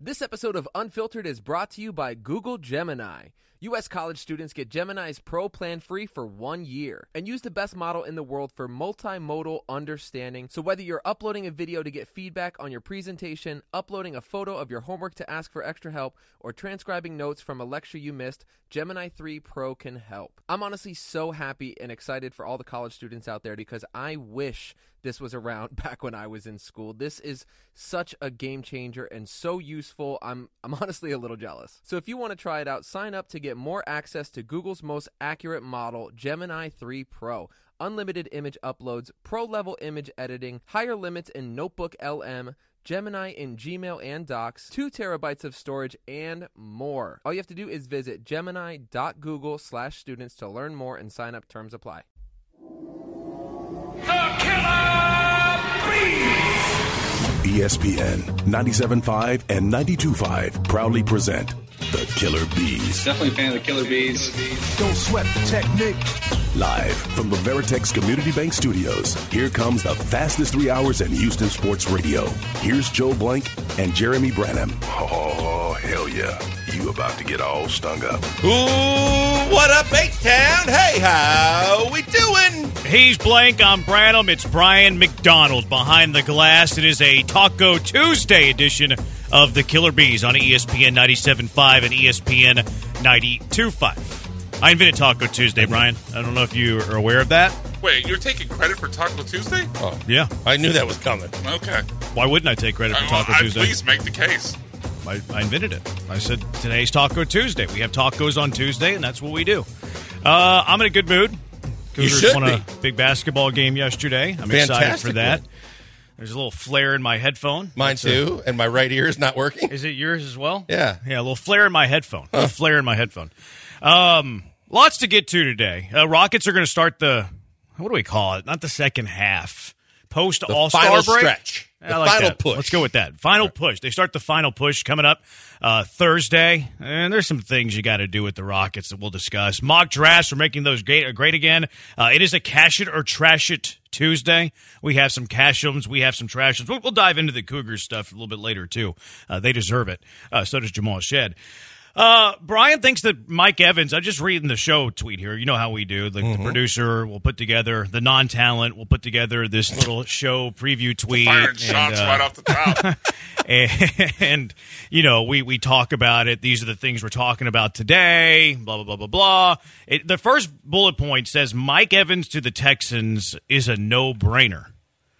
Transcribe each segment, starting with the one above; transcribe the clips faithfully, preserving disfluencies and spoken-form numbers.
This episode of Unfiltered is brought to you by Google Gemini. U S college students get Gemini's Pro plan free for one year and use the best model in the world for multimodal understanding. So whether you're uploading a video to get feedback on your presentation, uploading a photo of your homework to ask for extra help, or transcribing notes from a lecture you missed, Gemini three Pro can help. I'm honestly so happy and excited for all the college students out there because I wish this was around back when I was in school. This is such a game changer and so useful. I'm I'm honestly a little jealous. So if you want to try it out, sign up to get more access to Google's most accurate model, Gemini three Pro. Unlimited image uploads, pro-level image editing, higher limits in Notebook L M, Gemini in Gmail and Docs, two terabytes of storage, and more. All you have to do is visit gemini.google slash students to learn more and sign up. Terms apply. The Killer Bees! E S P N ninety-seven point five and ninety-two point five proudly present The Killer Bees. Definitely a fan of the Killer Bees. Don't sweat the technique. Live from the Veritex Community Bank Studios, here comes the fastest three hours in Houston sports radio. Here's Joe Blank and Jeremy Branham. Oh, hell yeah. You about to get all stung up. Ooh, what up, H-Town? Hey, how we doing? He's Blank, I'm Branham. It's Brian McDonald behind the glass. It is a Taco Tuesday edition of the Killer Bees on E S P N ninety-seven point five and E S P N ninety-two point five. I invented Taco Tuesday, Brian. I don't know if you are aware of that. Wait, you're taking credit for Taco Tuesday? Oh, Yeah. I knew that was coming. Okay. Why wouldn't I take credit for Uh, Taco I- Tuesday? Please make the case. I, I invented it. I said, today's Taco Tuesday. We have tacos on Tuesday, and that's what we do. Uh, I'm in a good mood. Cougars should won a be. big basketball game yesterday. I'm excited Fantastic for that. one. There's a little flare in my headphone. Mine That's too, and my right ear is not working. A, is it yours as well? Yeah. Yeah, a little flare in my headphone. A little flare in my headphone. Um, lots to get to today. Uh, Rockets are going to start the, what do we call it? Not the second half. Post The All-Star final break. stretch. The I like final that. push. Let's go with that. Final push. They start the final push coming up uh, Thursday. And there's some things you got to do with the Rockets that we'll discuss. Mock drafts are making those great, great again. Uh, it is a cash it or trash it Tuesday. We have some cash-ums. We have some trash-ums. We'll, we'll dive into the Cougars stuff a little bit later, too. Uh, they deserve it. Uh, so does Jamal Shed. Uh, Brian thinks that Mike Evans, I'm just reading the show tweet here. You know how we do. Like Mm-hmm. the producer will put together, the non-talent will put together this little show preview tweet. Firing and, shots uh, right off the top. and, and, you know, we, we talk about it. These are the things we're talking about today, blah, blah, blah, blah, blah. It, the first bullet point says Mike Evans to the Texans is a no-brainer.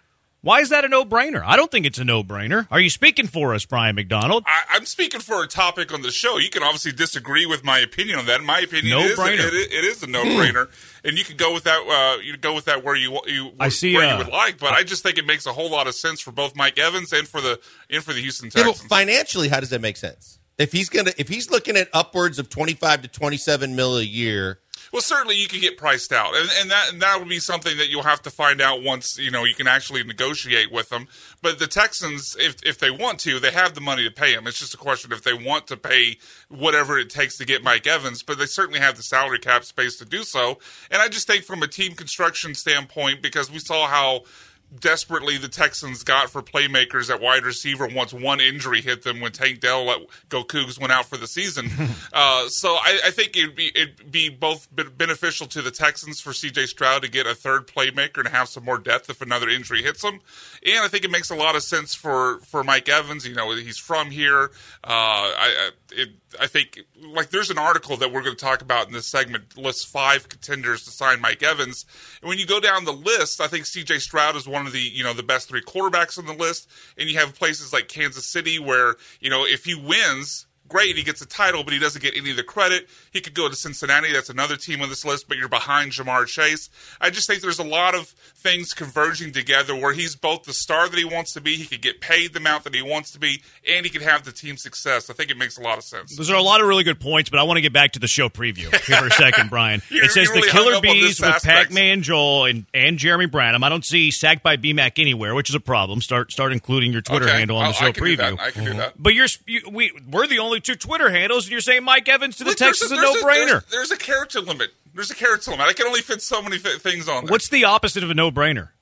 Why is that a no-brainer? I don't think it's a no-brainer. Are you speaking for us, Brian McDonald? I, I'm speaking for a topic on the show. You can obviously disagree with my opinion on that. In my opinion, it is, a, No-brainer. it, it is a no-brainer, and you can go with that. Uh, you go with that where you you I see, where uh, you would like. But I just think it makes a whole lot of sense for both Mike Evans and for the and for the Houston Yeah, but Texans. financially, how does that make sense? If he's gonna, if he's looking at upwards of twenty-five to twenty-seven mil a year, Well, certainly you can get priced out, and, and that and that would be something that you'll have to find out once you know you can actually negotiate with them. But the Texans, if if they want to, they have the money to pay him. It's just a question if they want to pay whatever it takes to get Mike Evans. But they certainly have the salary cap space to do so. And I just think from a team construction standpoint, because we saw how desperately the Texans got for playmakers at wide receiver once one injury hit them when Tank Dell let go Cougs went out for the season. uh, so I, I think it'd be, it'd be both beneficial to the Texans for C J Stroud to get a third playmaker and have some more depth if another injury hits them. And I think it makes a lot of sense for, for Mike Evans. You know, he's from here. Uh, I, it, I think, like, there's an article that we're going to talk about in this segment, lists five contenders to sign Mike Evans. And when you go down the list, I think C J Stroud is one of the, you know, the best three quarterbacks on the list. And you have places like Kansas City where, you know, if he wins, great, he gets a title, but he doesn't get any of the credit. He could go to Cincinnati. That's another team on this list, but you're behind Jamar Chase. I just think there's a lot of things converging together where he's both the star that he wants to be, he could get paid the amount that he wants to be, and he could have the team success. I think it makes a lot of sense. Those are a lot of really good points, but I want to get back to the show preview here for a second, Brian. You're- It says you're really the hung Killer up on Bees this with aspect. Pac-Man Joel and, and Jeremy Branham. I don't see Sacked by B-Mac anywhere, which is a problem. Start start including your Twitter Okay, handle on the I- show I can do preview. that. I can do that. But you're you, we we're the only two Twitter handles, and you're saying Mike Evans to the Look, there's Texans is a there's no-brainer. There's, there's a character limit. There's a character limit. I can only fit so many th- things on there. What's the opposite of a no-brainer?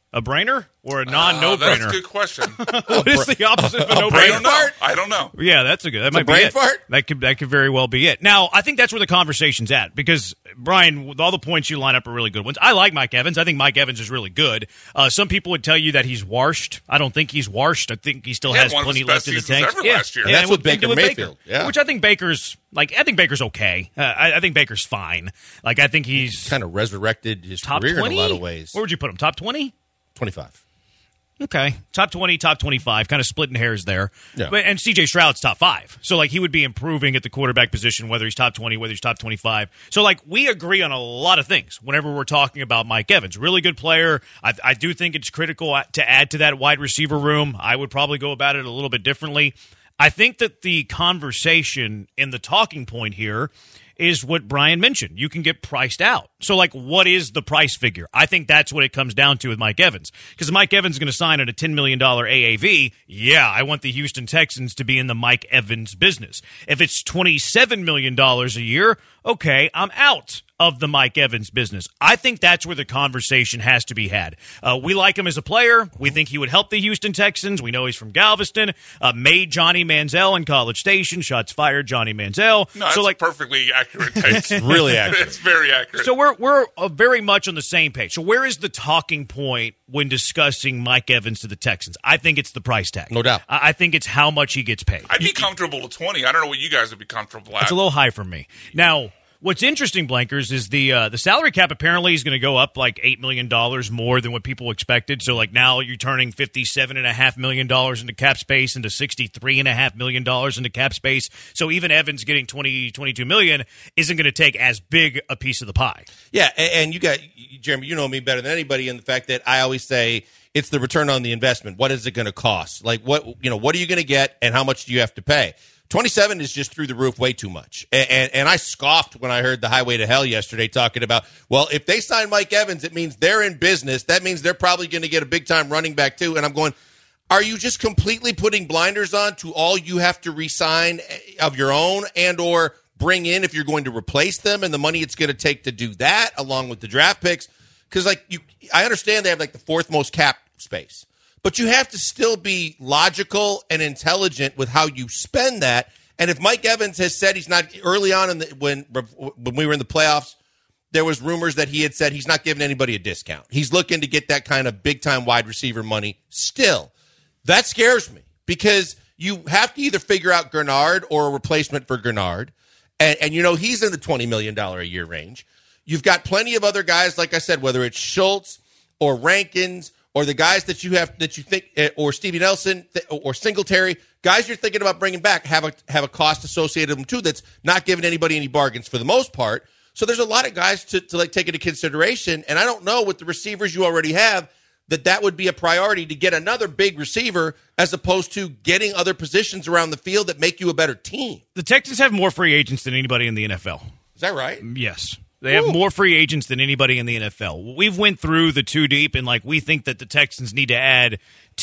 A brainer or a Uh, non-no-brainer? that's a good question. What is the opposite of a I no-brainer? don't know. I don't know. Yeah, that's a good. That might be brain it. fart? That could that could very well be it. Now, I think that's where the conversation's at because Brian, with all the points you line up are really good ones. I like Mike Evans. I think Mike Evans is really good. Uh, some people would tell you that he's washed. I don't think he's washed. I think he still He had has one of plenty his left best in the seasons tank. ever yeah, last year. And that's and with with- Baker with Mayfield. Yeah. which I think Baker's like. I think Baker's okay. Uh, I, I think Baker's fine. Like I think he's Kind of resurrected his top career twenty in a lot of ways. Where would you put him? Top twenty? twenty-five. Okay, top twenty, top twenty-five, kind of splitting hairs there. Yeah. But and C J Stroud's top five, so like he would be improving at the quarterback position, whether he's top twenty, whether he's top twenty-five. So like we agree on a lot of things whenever we're talking about Mike Evans. Really good player. I, I do think it's critical to add to that wide receiver room. I would probably go about it a little bit differently. I think that the conversation and the talking point here is what Brian mentioned. You can get priced out. So, like, what is the price figure? I think that's what it comes down to with Mike Evans. Because Mike Evans is going to sign at a ten million dollars A A V. Yeah, I want the Houston Texans to be in the Mike Evans business. If it's twenty-seven million dollars a year, okay, I'm out of the Mike Evans business. I think that's where the conversation has to be had. Uh, we like him as a player. We think he would help the Houston Texans. We know he's from Galveston. Uh, made Johnny Manziel in College Station. Shots fired, Johnny Manziel. No, that's so like perfectly accurate take. It's really accurate. It's very accurate. So we're we're uh, very much on the same page. So where is the talking point when discussing Mike Evans to the Texans? I think it's the price tag. No doubt. I, I think it's how much he gets paid. I'd be comfortable at twenty. I don't know what you guys would be comfortable at. It's a little high for me. Now, what's interesting, Blankers, is the uh, the salary cap apparently is going to go up like eight million dollars more than what people expected. So, like, now you're turning fifty-seven point five million dollars into cap space into sixty-three point five million dollars into cap space. So even Evans getting twenty, twenty-two million dollars isn't going to take as big a piece of the pie. Yeah, and, and you got, Jeremy, you know me better than anybody in the fact that I always say it's the return on the investment. What is it going to cost? Like, what, you know, what are you going to get and how much do you have to pay? twenty-seven is just through the roof, way too much. And, and and I scoffed when I heard the Highway to Hell yesterday talking about, well, if they sign Mike Evans, it means they're in business. That means they're probably going to get a big-time running back, too. And I'm going, are you just completely putting blinders on to all you have to re-sign of your own and or bring in if you're going to replace them and the money it's going to take to do that along with the draft picks? Because, like, you, I understand they have, like, the fourth most cap space. But you have to still be logical and intelligent with how you spend that. And if Mike Evans has said he's not early on in the when when we were in the playoffs, there was rumors that he had said he's not giving anybody a discount. He's looking to get that kind of big time wide receiver money. Still, that scares me because you have to either figure out Gernard or a replacement for Gernard, and, and you know he's in the twenty million dollars a year range. You've got plenty of other guys, like I said, whether it's Schultz or Rankins. Or the guys that you have that you think, or Stevie Nelson, or Singletary, guys you're thinking about bringing back have a have a cost associated with them too. That's not giving anybody any bargains for the most part. So there's a lot of guys to, to like take into consideration. And I don't know with the receivers you already have that that would be a priority to get another big receiver as opposed to getting other positions around the field that make you a better team. The Texans have more free agents than anybody in the N F L. Is that right? Yes. They have more free agents than anybody in the N F L. We've went through the two deep, and like we think that the Texans need to add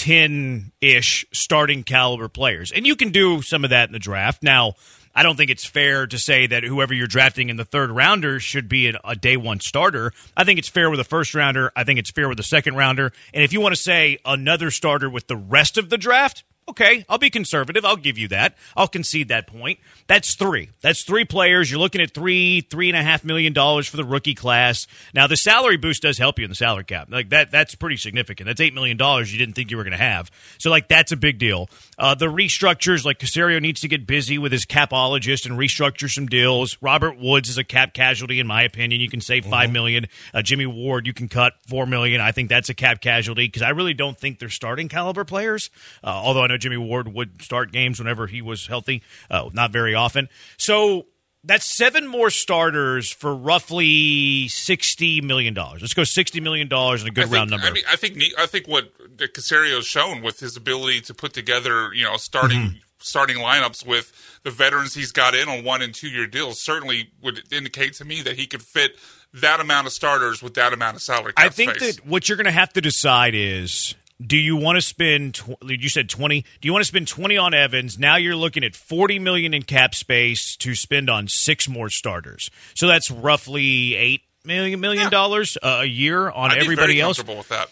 ten-ish starting caliber players. And you can do some of that in the draft. Now, I don't think it's fair to say that whoever you're drafting in the third rounder should be a, a day one starter. I think it's fair with a first rounder. I think it's fair with a second rounder. And if you want to say another starter with the rest of the draft, okay, I'll be conservative. I'll give you that. I'll concede that point. That's three. That's three players. You're looking at three, three and a half million dollars for the rookie class. Now, the salary boost does help you in the salary cap. Like that, that's pretty significant. That's eight million dollars you didn't think you were going to have. So, like, that's a big deal. Uh, the restructures, like Caserio needs to get busy with his capologist and restructure some deals. Robert Woods is a cap casualty, in my opinion. You can save five mm-hmm. million. Uh, Jimmy Ward, you can cut four million. I think that's a cap casualty because I really don't think they're starting caliber players. Uh, although I know Jimmy Ward would start games whenever he was healthy, uh, not very often. So that's seven more starters for roughly sixty million dollars. Let's go sixty million dollars in a good I think, round number. I mean, I think I think what Caserio's shown with his ability to put together, you know, starting mm-hmm. starting lineups with the veterans he's got in on one and two year deals certainly would indicate to me that he could fit that amount of starters with that amount of salary cap I think space. that what you're going to have to decide is, do you want to spend, you said twenty, do you want to spend twenty on Evans? Now you're looking at forty million dollars in cap space to spend on six more starters. So that's roughly eight million million dollars yeah. a year on I'd everybody be very else. Comfortable with that.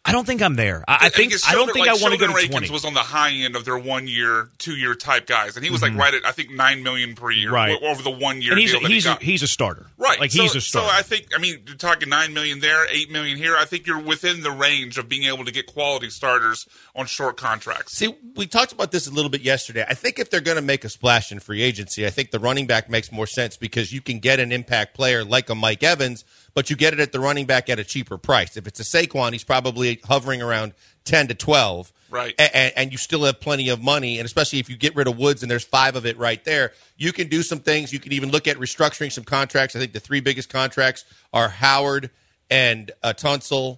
I don't think I'm there. I, I think because I don't Sheldon- think like I want to go Sheldon to Rankins twenty. was on the high end of their one year, two year type guys, and he was Mm-hmm. like right at I think nine million per year Right. o- over the one year And he's deal that he's he a, got. he's a starter. Right, Like so, he's a starter. So I think, I mean, you're talking nine million there, eight million here. I think you're within the range of being able to get quality starters on short contracts. See, we talked about this a little bit yesterday. I think if they're going to make a splash in free agency, I think the running back makes more sense because you can get an impact player like a Mike Evans, but you get it at the running back at a cheaper price. If it's a Saquon, he's probably hovering around ten to twelve. Right. And, and you still have plenty of money, and especially if you get rid of Woods and there's five of it right there, you can do some things. You can even look at restructuring some contracts. I think the three biggest contracts are Howard and uh, Tunsil,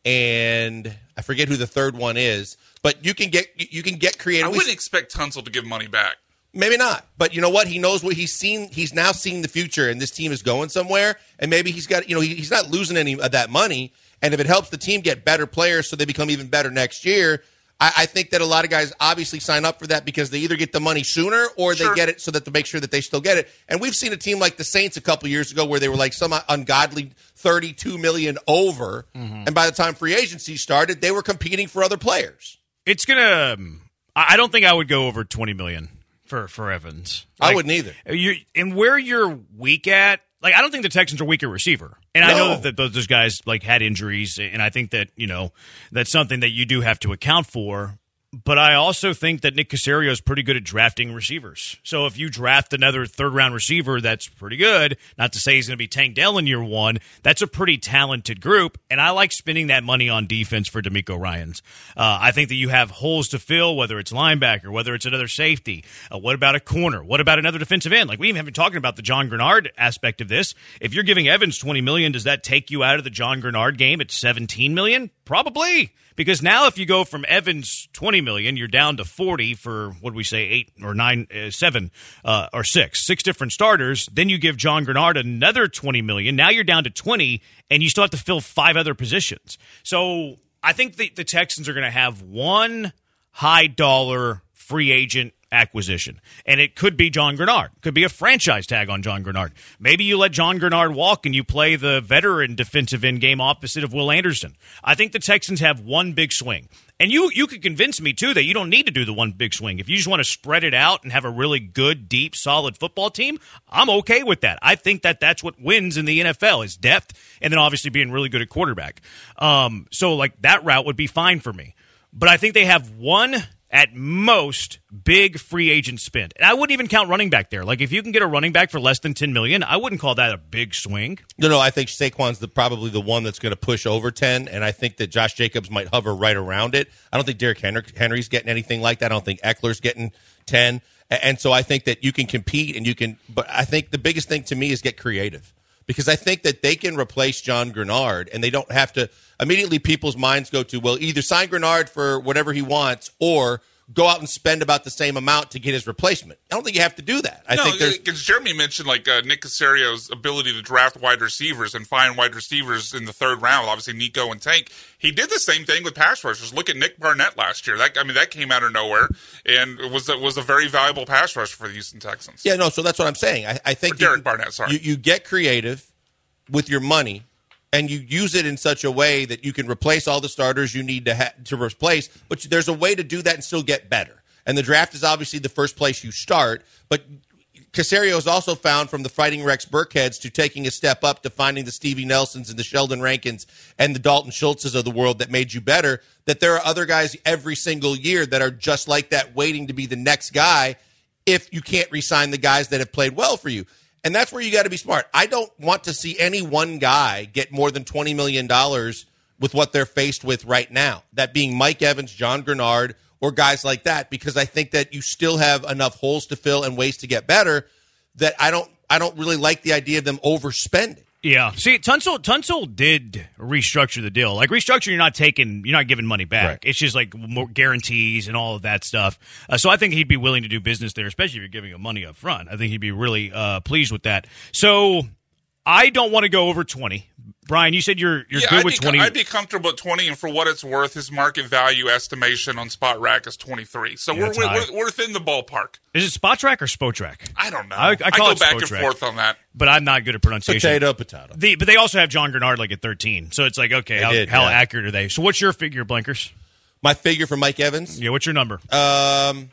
and I forget who the third one is. But you can get you can get creative. I wouldn't expect Tunsil to give money back. Maybe not, but you know what? He knows what he's seen. He's now seen the future, and this team is going somewhere. And maybe he's got, you know, he, he's not losing any of that money. And if it helps the team get better players, so they become even better next year, I, I think that a lot of guys obviously sign up for that because they either get the money sooner or they Sure. get it so that to make sure that they still get it. And we've seen a team like the Saints a couple years ago where they were like some ungodly thirty-two million over, Mm-hmm. and by the time free agency started, they were competing for other players. It's gonna. Um, I I don't think I would go over twenty million for for Evans. I wouldn't either. You and where you're weak at. Like, I don't think the Texans are weak at receiver. And I know No. that, that those, those guys, like, had injuries, and I think that, you know, that's something that you do have to account for. But I also think that Nick Caserio is pretty good at drafting receivers. So if you draft another third-round receiver that's pretty good, not to say he's going to be Tank Dell in year one, that's a pretty talented group, and I like spending that money on defense for D'Amico Ryans. Uh, I think that you have holes to fill, whether it's linebacker, whether it's another safety. Uh, what about a corner? What about another defensive end? Like, we even haven't been talking about the John Grenard aspect of this. If you're giving Evans twenty million dollars, does that take you out of the John Grenard game at seventeen million dollars? Probably. Because now if you go from Evans twenty million dollars, you're down to forty for, what do we say, eight or nine, uh, seven uh, or six, six different starters. Then you give John Grenard another twenty million dollars. Now you're down to twenty, and you still have to fill five other positions. So I think the, the Texans are going to have one high-dollar free agent acquisition. And it could be John Grenard. Could be a franchise tag on John Grenard. Maybe you let John Grenard walk and you play the veteran defensive end game opposite of Will Anderson. I think the Texans have one big swing. And you you could convince me, too, that you don't need to do the one big swing. If you just want to spread it out and have a really good, deep, solid football team, I'm okay with that. I think that that's what wins in the N F L is depth and then obviously being really good at quarterback. Um, so, like, that route would be fine for me. But I think they have one at most big free agent spend. And I wouldn't even count running back there. Like, if you can get a running back for less than ten million dollars, I wouldn't call that a big swing. No, no, I think Saquon's the, probably the one that's going to push over ten, and I think that Josh Jacobs might hover right around it. I don't think Derrick Henry, Henry's getting anything like that. I don't think Eckler's getting ten. And so I think that you can compete and you can – but I think the biggest thing to me is get creative because I think that they can replace John Grenard and they don't have to – immediately people's minds go to, well, either sign Grenard for whatever he wants or – go out and spend about the same amount to get his replacement. I don't think you have to do that. I no, think there's because Jeremy mentioned like uh, Nick Caserio's ability to draft wide receivers and find wide receivers in the third round. Obviously, Nico and Tank. He did the same thing with pass rushers. Look at Nick Barnett last year. That I mean, that came out of nowhere and it was it was a very valuable pass rusher for the Houston Texans. yeah, no. So that's what I'm saying. I, I think Or Derek you, Barnett. Sorry, you, you get creative with your money. And you use it in such a way that you can replace all the starters you need to ha- to replace, but there's a way to do that and still get better. And the draft is obviously the first place you start, but Caserio has also found from the Fighting Rex Burkheads to taking a step up to finding the Stevie Nelsons and the Sheldon Rankins and the Dalton Schultzes of the world that made you better, that there are other guys every single year that are just like that waiting to be the next guy if you can't re-sign the guys that have played well for you. And that's where you got to be smart. I don't want to see any one guy get more than twenty million dollars with what they're faced with right now, that being Mike Evans, John Grenard, or guys like that, because I think that you still have enough holes to fill and ways to get better that I don't I don't really like the idea of them overspending. Yeah. See, Tunsil, Tunsil did restructure the deal. Like, restructure, you're not taking, you're not giving money back. Right. It's just like more guarantees and all of that stuff. Uh, so I think he'd be willing to do business there, especially if you're giving him money up front. I think he'd be really uh, pleased with that. So I don't want to go over twenty. Brian, you said you're you're yeah, good I'd with be, twenty. I'd be comfortable at twenty, and for what it's worth, his market value estimation on Spot Rack is twenty-three. So Yeah, we're, that's we're, high. we're we're within the ballpark. Is it Spot Track or Spot Track? I don't know. I- I call go it back Spotrac. and forth on that. But I'm not good at pronunciation. Potato, potato. The, but they also have John Gernard like at thirteen. So it's like, okay, They how, did, how yeah. accurate are they? So what's your figure, Blinkers? My figure for Mike Evans? Yeah, what's your number? Um,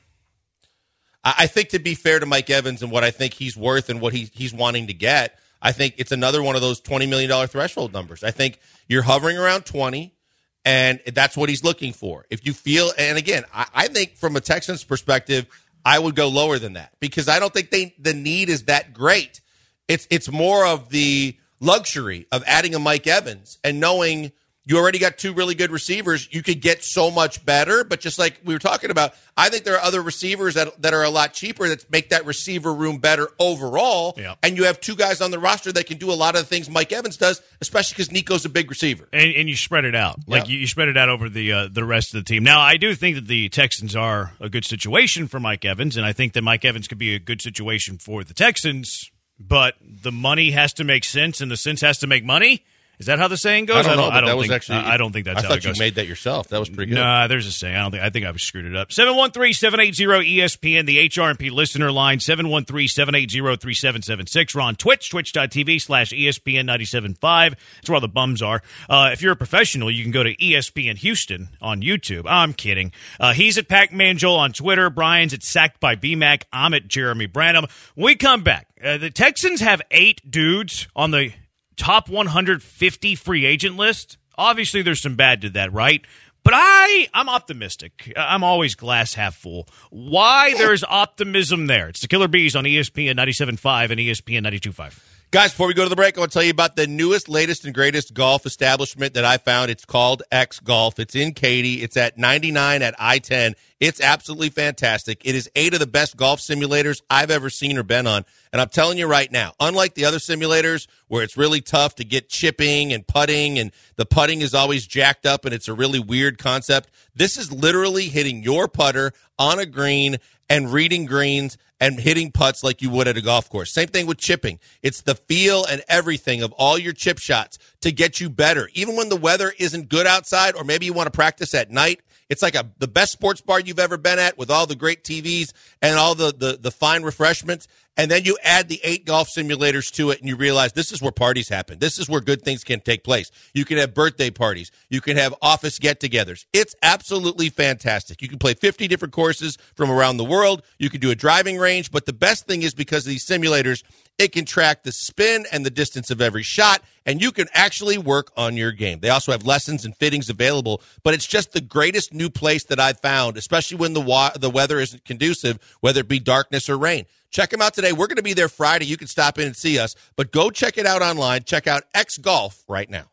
I I think to be fair to Mike Evans and what I think he's worth and what he, he's wanting to get, I think it's another one of those twenty million dollars threshold numbers. I think you're hovering around twenty, and that's what he's looking for. If you feel, and again, I, I think from a Texans perspective, I would go lower than that because I don't think they the need is that great. It's it's more of the luxury of adding a Mike Evans and knowing you already got two really good receivers. You could get so much better, but just like we were talking about, I think there are other receivers that that are a lot cheaper that make that receiver room better overall. Yeah. And you have two guys on the roster that can do a lot of the things Mike Evans does, especially because Nico's a big receiver. And, and you spread it out. Like Yeah. you, you spread it out over the uh, the rest of the team. Now, I do think that the Texans are a good situation for Mike Evans, and I think that Mike Evans could be a good situation for the Texans, but the money has to make sense, and the sense has to make money. Is that how the saying goes? I don't know, but I don't that was think, actually. I don't think that's I how thought it goes. you made that yourself. That was pretty good. Nah, there's a saying. I don't think. I think I screwed it up. seven one three, seven eight zero, E S P N, the H R and P listener line, seven one three, seven eight zero, three seven seven six. We're on Twitch, twitch.tv slash ESPN ninety-seven point five. That's where all the bums are. Uh, if you're a professional, you can go to E S P N Houston on YouTube. I'm kidding. Uh, he's at Pac-Man Joel on Twitter. Brian's at Sacked by B-Mac. I'm at Jeremy Branham. When we come back, uh, the Texans have eight dudes on the top one hundred fifty free agent list. Obviously, there's some bad to that, right? But I, I'm optimistic. I'm always glass half full. Why there's optimism there? It's the Killer Bees on E S P N ninety-seven point five and E S P N ninety-two point five. Guys, before we go to the break, I want to tell you about the newest, latest, and greatest golf establishment that I found. It's called X Golf. It's in Katy. It's at ninety-nine at I ten. It's absolutely fantastic. It is eight of the best golf simulators I've ever seen or been on. And I'm telling you right now, unlike the other simulators where it's really tough to get chipping and putting and the putting is always jacked up and it's a really weird concept, this is literally hitting your putter on a green and reading greens and hitting putts like you would at a golf course. Same thing with chipping. It's the feel and everything of all your chip shots to get you better. Even when the weather isn't good outside or maybe you want to practice at night, it's like a the best sports bar you've ever been at with all the great T Vs and all the, the, the fine refreshments. And then you add the eight golf simulators to it and you realize this is where parties happen. This is where good things can take place. You can have birthday parties. You can have office get-togethers. It's absolutely fantastic. You can play fifty different courses from around the world. You can do a driving range. But the best thing is because of these simulators, it can track the spin and the distance of every shot, and you can actually work on your game. They also have lessons and fittings available, but it's just the greatest new place that I've found, especially when the wa- the weather isn't conducive, whether it be darkness or rain. Check them out today. We're going to be there Friday. You can stop in and see us, but go check it out online. Check out X Golf right now.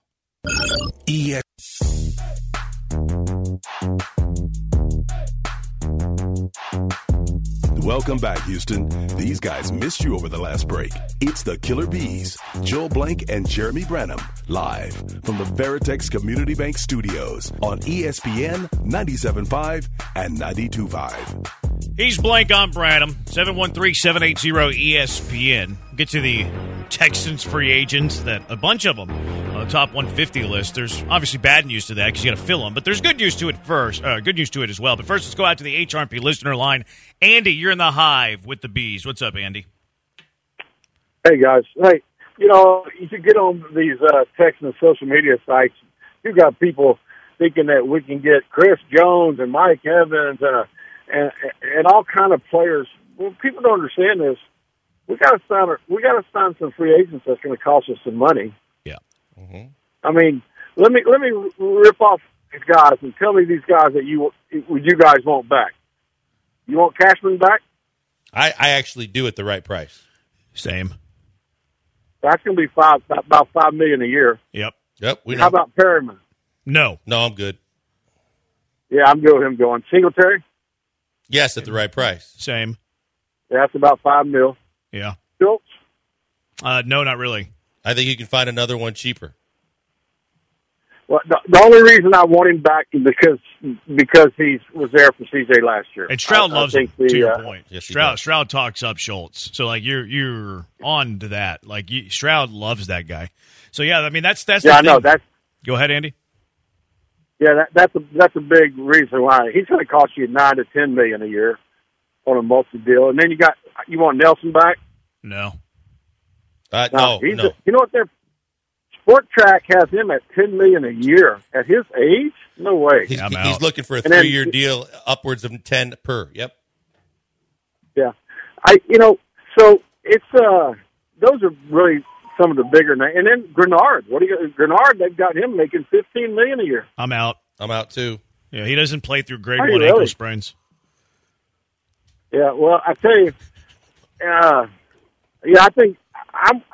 E S Welcome back, Houston. These guys missed you over the last break. It's the Killer Bees, Joel Blank and Jeremy Branham, live from the Veritex Community Bank Studios on E S P N ninety-seven point five and ninety-two point five. He's Blank on Branham, seven one three, seven eight zero, E S P N. Get to the Texans free agents, that a bunch of them on the top one fifty list. There's obviously bad news to that because you got to fill them, but there's good news to it first. Uh, good news to it as well. But first, let's go out to the H R and P listener line. Andy, you're in the hive with the Bees. What's up, Andy? Hey, guys. Hey, you know, you should get on these uh, Texan social media sites. You got people thinking that we can get Chris Jones and Mike Evans and a, and and all kind of players. Well, people don't understand this. We got to sign. We got to sign some free agents that's going to cost us some money. Yeah. Mm-hmm. I mean, let me let me rip off these guys and tell me these guys that you you guys want back. You want Cashman back? I, I actually do at the right price. Same. That's going to be five about five million a year. Yep. Yep. We know. How about Perryman? No. No, I'm good. Yeah, I'm good with him going. Singletary? Yes, at the right price. Same. Yeah, that's about five mil. Yeah. Schultz? Uh, no, not really. I think you can find another one cheaper. Well, the, the only reason I want him back is because because he was there for C J last year. And Stroud I, loves I him, the, to your uh, point. Yes, he Stroud does. Stroud talks up Schultz. So, like, you're you're on to that. Like, you, Stroud loves that guy. So, yeah, I mean, that's that's Yeah, the I know. thing. That's, Go ahead, Andy. yeah, that, that's, a, that's a big reason why. He's going to cost you nine to ten million a year on a multi-deal. And then you got, you want Nelson back? No. Uh, No, no, he's no. A, you know what? Their Sport Track has him at ten million a year at his age. No way. He's, I'm he's out. looking for a And then- three-year deal, upwards of ten per. Yep. Yeah, I you know so it's uh those are really some of the bigger names. And then Grenard. What do you Grenard? They've got him making fifteen million a year. I'm out. I'm out too. Yeah, he doesn't play through grade Are you one ankle really? sprains. Yeah, well, I tell you, uh, yeah, I think I'm.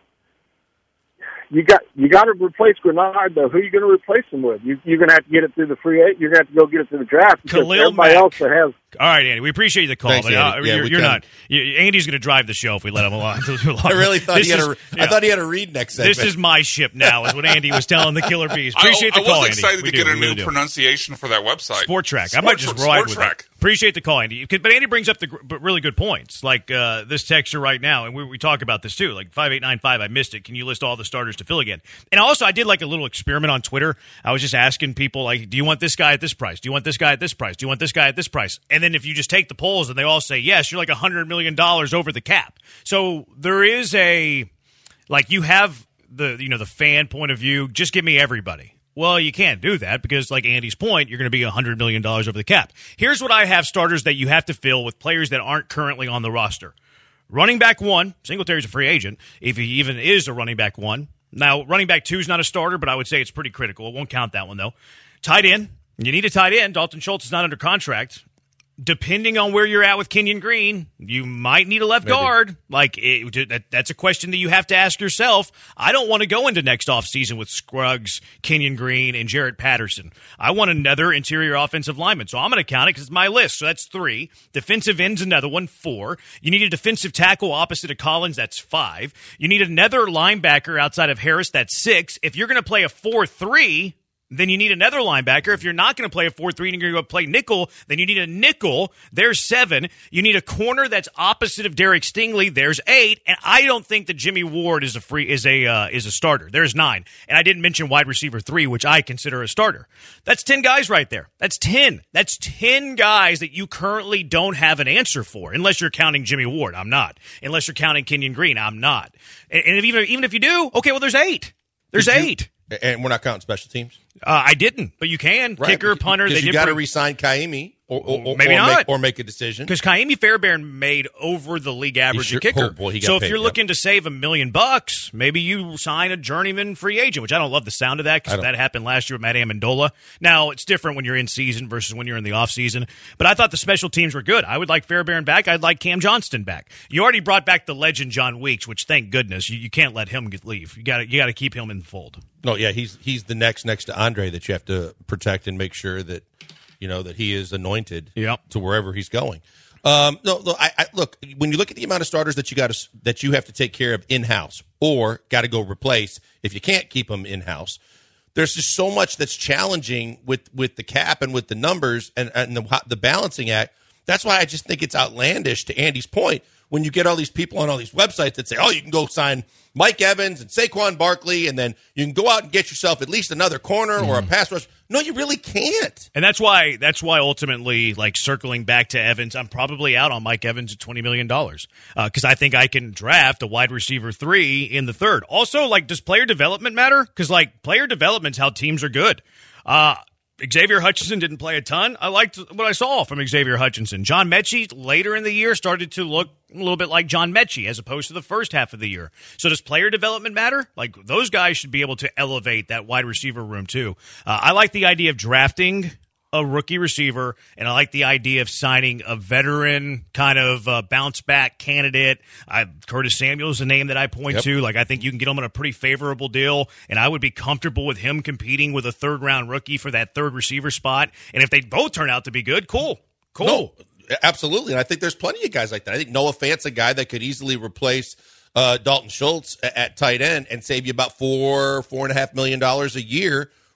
You got you got to replace Grenard though. Who are you going to replace him with? You, you're going to have to get it through the free agent. You're going to have to go get it through the draft. because Khalil everybody Mack. else that has. All right, Andy, we appreciate the call, Thanks, but uh, Andy. Yeah, you're, we you're can- not. You, Andy's going to drive the show if we let him along. I really thought This he had is- a. yeah. I thought he had a read next segment. This is my ship now, is what Andy was telling the Killer Bees. Appreciate I, the call, I was Andy. excited We to do, get a we new really do. pronunciation for that website. Sport Track. I Sport might just Tra- ride Sport with Track. it. Appreciate the call, Andy. But Andy brings up the gr- but really good points, like uh, this texture right now, and we, we talk about this too. Like five eight nine five, I missed it. Can you list all the starters to fill again? And also, I did like a little experiment on Twitter. I was just asking people, like, do you want this guy at this price? Do you want this guy at this price? Do you want this guy at this price? And then if you just take the polls and they all say yes, you're like a hundred million dollars over the cap. So there is a like you have the you know the fan point of view. Just give me everybody. Well, you can't do that because, like Andy's point, you're going to be one hundred million dollars over the cap. Here's what I have starters that you have to fill with players that aren't currently on the roster. Running back one, Singletary's a free agent, if he even is a running back one. Now, running back two is not a starter, but I would say it's pretty critical. It won't count that one, though. Tight end, you need a tight end. Dalton Schultz is not under contract. Depending on where you're at with Kenyon Green, you might need a left Maybe. guard. Like it, that, that's a question that you have to ask yourself. I don't want to go into next offseason with Scruggs, Kenyon Green, and Jarrett Patterson. I want another interior offensive lineman, so I'm going to count it because it's my list. So that's three. Defensive end's another one, four. You need a defensive tackle opposite of Collins, that's five. You need another linebacker outside of Harris, that's six. If you're going to play a four three, then you need another linebacker. If you're not going to play a four three and you're going to play nickel, then you need a nickel. There's seven. You need a corner that's opposite of Derek Stingley. There's eight. And I don't think that Jimmy Ward is a free is a uh, is a starter. There's nine. And I didn't mention wide receiver three, which I consider a starter. That's ten guys right there. That's ten. That's ten guys that you currently don't have an answer for, unless you're counting Jimmy Ward. I'm not. Unless you're counting Kenyon Green. I'm not. And, and if even even if you do, okay, well, there's eight. There's Did you- eight. And we're not counting special teams. Uh, I didn't, but you can. Right, Kicker, because- punter. because They you did got to bring- re-sign Kaimi, or, or, or Maybe or not. make, or make a decision. Because Kaimi Fairbairn made over the league average sure- a kicker. oh, boy, he got so if paid, you're yep. looking to save a million bucks, maybe you sign a journeyman free agent, which I don't love the sound of that I because don't. that happened last year with Matt Amendola. Now, it's different when you're in season versus when you're in the offseason. But I thought the special teams were good. I would like Fairbairn back. I'd like Cam Johnston back. You already brought back the legend John Weeks, which thank goodness. You, you can't let him get, leave. You got you got to keep him in the fold. No, yeah, he's he's the next next to Andre that you have to protect and make sure that you know that he is anointed Yep. to wherever he's going. Um, no, no, I, I look when you look at the amount of starters that you got to that you have to take care of in house or got to go replace if you can't keep them in house. There's just so much that's challenging with with the cap and with the numbers and and the, the balancing act. That's why I just think it's outlandish. To Andy's point, when you get all these people on all these websites that say, "Oh, you can go sign Mike Evans and Saquon Barkley, and then you can go out and get yourself at least another corner or a pass rush." No, you really can't. And that's why that's why ultimately, like circling back to Evans, I'm probably out on Mike Evans at twenty million dollars because uh, I think I can draft a wide receiver three in the third. Also, like, does player development matter? Because like player development's how teams are good. Uh, Xavier Hutchinson didn't play a ton. I liked what I saw from Xavier Hutchinson. John Mechie later in the year started to look a little bit like John Mechie as opposed to the first half of the year. So does player development matter? Like, those guys should be able to elevate that wide receiver room too. Uh, I like the idea of drafting a rookie receiver, and I like the idea of signing a veteran kind of uh, bounce back candidate. I, Curtis Samuel is a name that I point Yep. to. Like, I think you can get him on a pretty favorable deal, and I would be comfortable with him competing with a third round rookie for that third receiver spot. And if they both turn out to be good, cool, cool. No, absolutely. And I think there's plenty of guys like that. I think Noah Fant's a guy that could easily replace uh, Dalton Schultz at, at tight end and save you about four, four and a half million dollars a year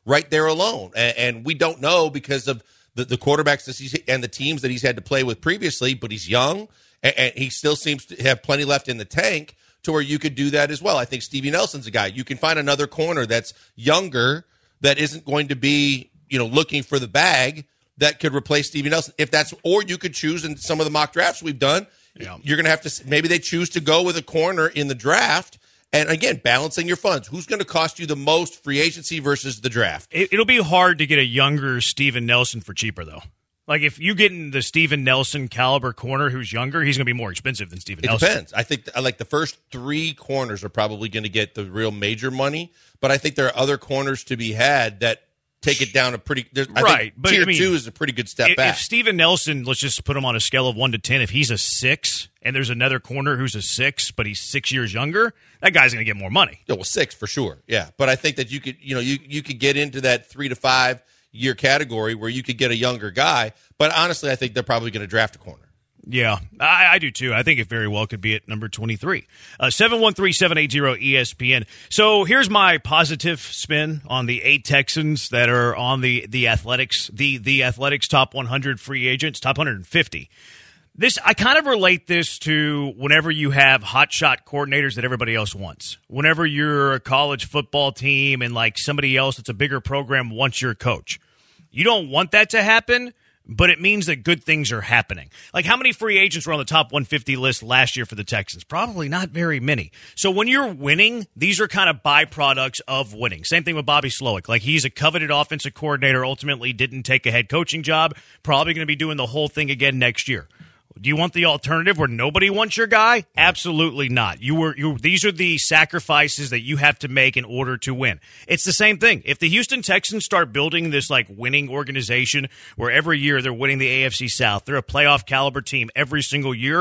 right there alone. And, and we don't know because of the, the quarterbacks that he's, and the teams that he's had to play with previously, but he's young, and, and he still seems to have plenty left in the tank to where you could do that as well. I think Stevie Nelson's a guy. You can find another corner that's younger that isn't going to be, you know, looking for the bag that could replace Stevie Nelson. If that's, or you could choose in some of the mock drafts we've done, yeah. you're going to have to, maybe they choose to go with a corner in the draft. And again, balancing your funds. Who's going to cost you the most free agency versus the draft? It, it'll be hard to get a younger Steven Nelson for cheaper, though. Like, if you get in the Steven Nelson caliber corner who's younger, he's going to be more expensive than Steven it Nelson. It depends. I think, like, the first three corners are probably going to get the real major money, but I think there are other corners to be had that take it down a pretty – I right, think but tier I mean, two is a pretty good step if, back. If Steven Nelson, let's just put him on a scale of one to ten, if he's a six and there's another corner who's a six, but he's six years younger, that guy's going to get more money. Yeah, well, six for sure, yeah. But I think that you could – you know, you, you could get into that three to five – year category where you could get a younger guy, but honestly, I think they're probably going to draft a corner. Yeah, I, I do too. I think it very well could be at number twenty-three. Uh, seven one three, seven eight zero, E S P N. So here's my positive spin on the eight Texans that are on the, the Athletics, the, the Athletics top one hundred free agents, top one hundred fifty. This, I kind of relate this to whenever you have hotshot coordinators that everybody else wants. Whenever you're a college football team and like somebody else that's a bigger program wants your coach. You don't want that to happen, but it means that good things are happening. Like, how many free agents were on the top one fifty list last year for the Texans? Probably not very many. So when you're winning, these are kind of byproducts of winning. Same thing with Bobby Slowick. Like, he's a coveted offensive coordinator, ultimately didn't take a head coaching job, probably going to be doing the whole thing again next year. Do you want the alternative where nobody wants your guy? Absolutely not. You were you. These are the sacrifices that you have to make in order to win. It's the same thing. If the Houston Texans start building this like winning organization where every year they're winning the A F C South, they're a playoff caliber team every single year,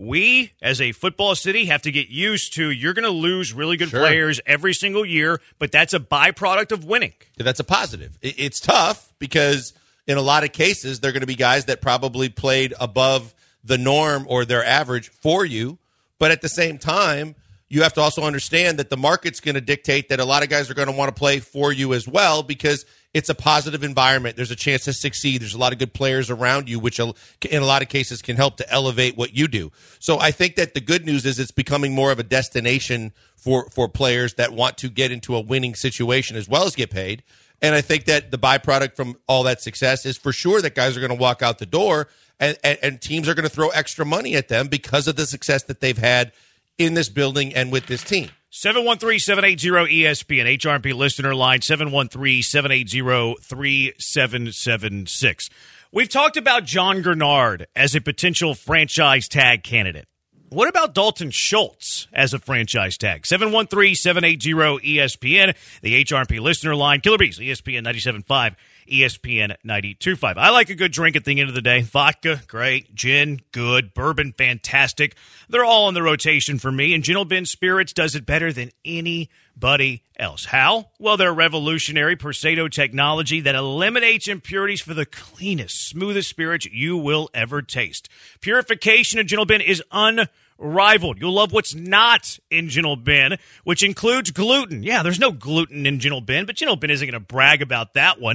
we as a football city have to get used to you're going to lose really good Sure. players every single year, but that's a byproduct of winning. That's a positive. It's tough because in a lot of cases, they're going to be guys that probably played above the norm or their average for you. But at the same time, you have to also understand that the market's going to dictate that a lot of guys are going to want to play for you as well because it's a positive environment. There's a chance to succeed. There's a lot of good players around you, which in a lot of cases can help to elevate what you do. So I think that the good news is it's becoming more of a destination for, for players that want to get into a winning situation as well as get paid. And I think that the byproduct from all that success is for sure that guys are going to walk out the door and, and, and teams are going to throw extra money at them because of the success that they've had in this building and with this team. seven one three, seven eight zero, E S P N, H R P listener line, seven one three, seven eight zero, three seven seven six. We've talked about John Gernard as a potential franchise tag candidate. What about Dalton Schultz as a franchise tag? seven one three, seven eight zero, E S P N, the H R P listener line. Killer Bees, E S P N ninety-seven point five, E S P N ninety-two point five. I like a good drink at the end of the day. Vodka, great. Gin, good. Bourbon, fantastic. They're all in the rotation for me, and Gentle Ben Spirits does it better than anybody else. How? Well, their revolutionary Persado technology that eliminates impurities for the cleanest, smoothest spirits you will ever taste. Purification of Gentle Ben is unrivaled. You'll love what's not in Gentle Ben, which includes gluten. Yeah, there's no gluten in Gentle Ben, but Gentle Ben isn't going to brag about that one.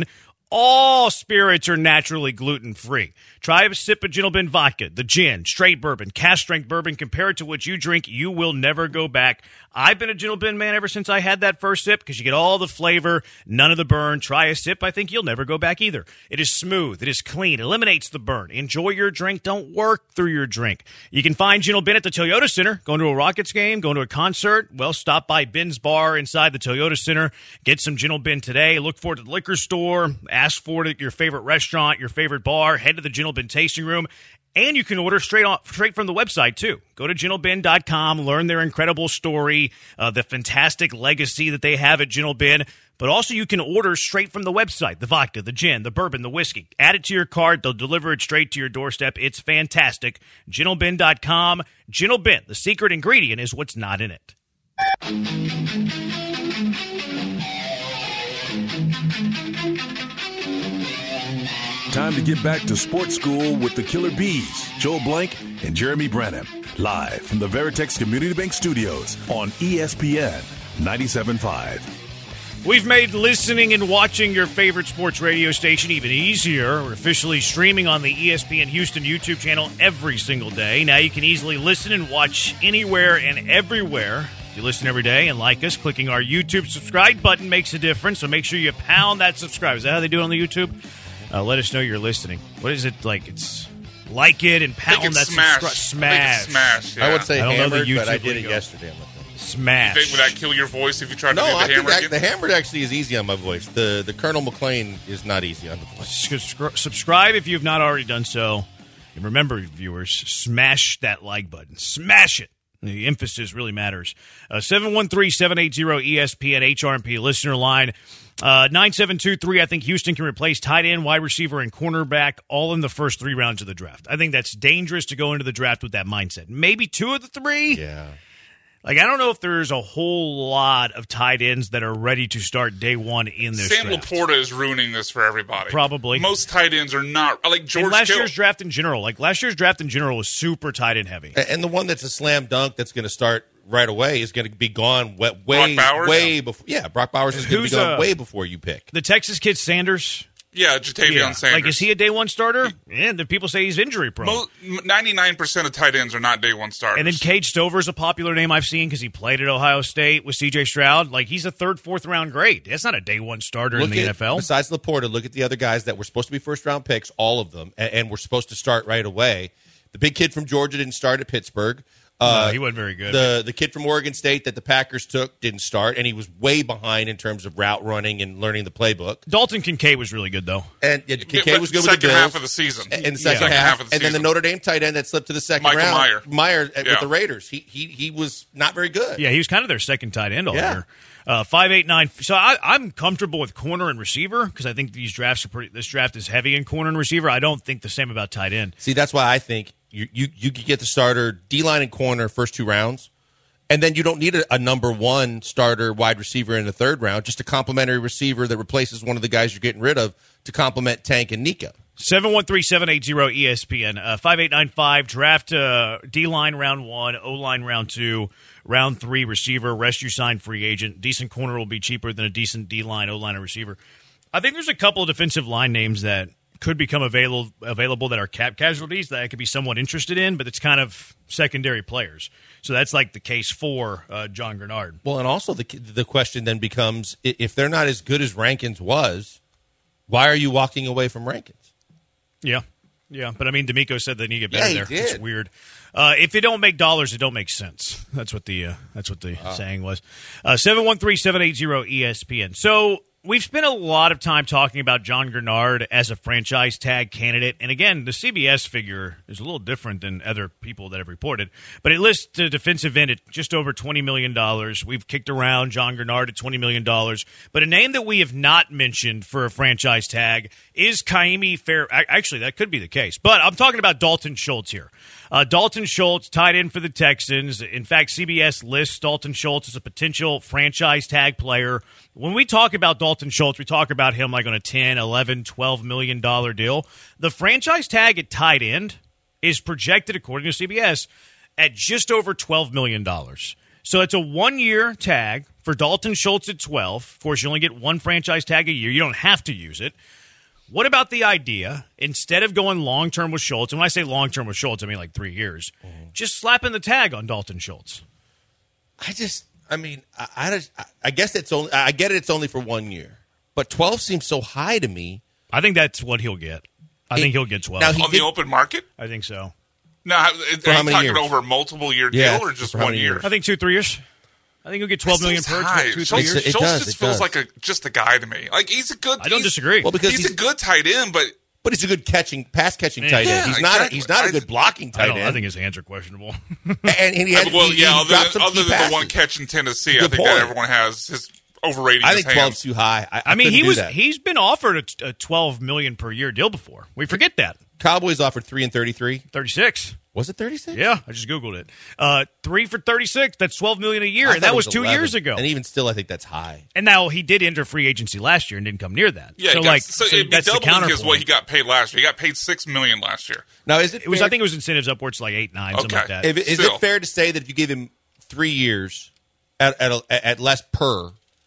All spirits are naturally gluten-free. Try a sip of Gentle Ben vodka, the gin, straight bourbon, cast-strength bourbon. Compare it to what you drink. You will never go back. I've been a Gentle Ben man ever since I had that first sip because you get all the flavor, none of the burn. Try a sip. I think you'll never go back either. It is smooth. It is clean. Eliminates the burn. Enjoy your drink. Don't work through your drink. You can find Gentle Ben at the Toyota Center. Going to a Rockets game, going to a concert. Well, stop by Ben's Bar inside the Toyota Center. Get some Gentle Ben today. Look for it at the liquor store. Ask for it at your favorite restaurant, your favorite bar. Head to the Gentle Ben tasting room. And you can order straight off, straight from the website, too. Go to gentle ben dot com, learn their incredible story, uh, the fantastic legacy that they have at Gentle Ben. But also you can order straight from the website, the vodka, the gin, the bourbon, the whiskey. Add it to your cart. They'll deliver it straight to your doorstep. It's fantastic. gentle ben dot com. Gentle Ben, the secret ingredient is what's not in it. Time to get back to sports school with the Killer Bees, Joel Blank and Jeremy Branham, live from the Veritex Community Bank Studios on E S P N ninety-seven point five. We've made listening and watching your favorite sports radio station even easier. We're officially streaming on the E S P N Houston YouTube channel every single day. Now you can easily listen and watch anywhere and everywhere. If you listen every day and like us, clicking our YouTube subscribe button makes a difference, so make sure you pound that subscribe. Is that how they do it on the YouTube? Uh, let us know you're listening. What is it like? It's like it and pound that smash. subscribe. Smash. Smash. Yeah. I would say I don't know the hammered, but I YouTube did it lingo. yesterday. Smash. You think would that kill your voice if you tried No, to do the I think hammer that, again? the hammered actually is easy on my voice. The the Colonel McLean is not easy on the voice. Subscri- Subscribe if you've not already done so. And remember, viewers, smash that like button. Smash it. The emphasis really matters. Uh, seven one three, seven eight zero, E S P N H R M P listener line. Uh, nine seven two three, I think Houston can replace tight end, wide receiver, and cornerback all in the first three rounds of the draft. I think that's dangerous to go into the draft with that mindset. Maybe two of the three. Yeah. Like, I don't know if there's a whole lot of tight ends that are ready to start day one in this Sam draft. Laporta is ruining this for everybody. Probably. Most tight ends are not. Like George And last Kittle. year's draft in general. Like, last year's draft in general was super tight end heavy. And the one that's a slam dunk that's going to start right away is going to be gone way, way, Brock Bowers? way before. Yeah, Brock Bowers is going to Who's, be gone uh, way before you pick. The Texas kid Sanders. Yeah, Jatavion Yeah. Sanders. Like, is he a day one starter? Yeah, the people say he's injury prone. Mo- ninety-nine percent of tight ends are not day one starters. And then Cade Stover's a popular name I've seen because he played at Ohio State with C J Stroud. Like, he's a third, fourth round grade. That's not a day one starter Look in the at, N F L. Besides Laporta, look at the other guys that were supposed to be first round picks, all of them, and, and were supposed to start right away. The big kid from Georgia didn't start at Pittsburgh. Uh, no, he wasn't very good. The the kid from Oregon State that the Packers took didn't start, and he was way behind in terms of route running and learning the playbook. Dalton Kincaid was really good, though. And yeah, Kincaid was good with the second Bills. half of the season. In the Yeah. second, Second half, half of the and then the season. Notre Dame tight end that slipped to the second Michael round, Mayer. Meyer at, Yeah. with the Raiders. He he he was not very good. Yeah, he was kind of their second tight end all Yeah. year. Uh, five eight nine. So I, I'm comfortable with corner and receiver because I think these drafts are pretty. This draft is heavy in corner and receiver. I don't think the same about tight end. See, that's why I think you you you could get the starter D line and corner first two rounds, and then you don't need a, a number one starter wide receiver in the third round. Just a complimentary receiver that replaces one of the guys you're getting rid of to complement Tank and Nico. seven one three, seven eight zero, E S P N. Uh, five eight nine five. Draft uh, D-line round one, O-line round two, round three receiver, rest you sign free agent. Decent corner will be cheaper than a decent D-line, O-line, and receiver. I think there's a couple of defensive line names that could become available available that are cap casualties that I could be somewhat interested in, but it's kind of secondary players. So that's like the case for uh, John Grenard. Well, and also the the question then becomes, i- if they're not as good as Rankins was, why are you walking away from Rankins? Yeah. Yeah, but I mean, D'Amico said they need to get better Yeah, he there. did. It's weird. Uh, if it don't make dollars, it don't make sense. That's what the uh, that's what the saying was. Uh, seven one three, seven eight zero, E S P N. So we've spent a lot of time talking about John Grenard as a franchise tag candidate. And again, the C B S figure is a little different than other people that have reported. But it lists the defensive end at just over twenty million dollars. We've kicked around John Grenard at twenty million dollars. But a name that we have not mentioned for a franchise tag is Kaimi Fair. Actually, that could be the case. But I'm talking about Dalton Schultz here. Uh, Dalton Schultz, tight end for the Texans. In fact, C B S lists Dalton Schultz as a potential franchise tag player. When we talk about Dalton Schultz, we talk about him like on a ten, eleven, twelve million dollars deal. The franchise tag at tight end is projected, according to C B S, at just over twelve million dollars. So it's a one-year tag for Dalton Schultz at twelve. Of course, you only get one franchise tag a year. You don't have to use it. What about the idea, instead of going long-term with Schultz, and when I say long-term with Schultz, I mean like three years, mm-hmm. just slapping the tag on Dalton Schultz? I just, I mean, I, I, just, I guess it's only, I get it, it's only for one year. But twelve seems so high to me. I think that's what he'll get. I It- think he'll get twelve. now he On did- the open market? I think so. No, are For you how many talking years? over a multiple year Yeah, deal or just for how one many year? years? I think two, three years. I think he'll get twelve That million seems per high. two, two, Schultz, three years. It Schultz does, just it feels does. like a just a guy to me. Like he's a good. I don't he's- disagree. Well, because He's, he's, a good tight end, but but he's a good catching, pass catching Yeah, tight end. He's not, exactly. a, he's not a I- good blocking I, tight don't, end. I think his hands are questionable. and, and he had, well, he, yeah. he Other dropped than, some other key than the one passes. catch in Tennessee, I Good think point. that everyone has his overrating. I his think twelve's hands. too high. I, I I mean, couldn't he do was that. he's been offered a, a twelve million per year deal before. We forget that. Cowboys offered three and thirty-three. thirty-six. Was it thirty-six? Yeah, I just googled it. Uh, three for thirty-six. That's twelve million a year, I and thought that it was two eleven. years ago. And even still, I think that's high. And now he did enter free agency last year and didn't come near that. Yeah, so he got, like, so, so it'd be that's the doubling counterpoint. his what he got paid last year. He got paid six million last year. Now, is it? It was, fair, I think it was incentives upwards to like eight, nine, something like Okay. that. If, is Still. it fair to say that if you give him three years at at, a, at less per,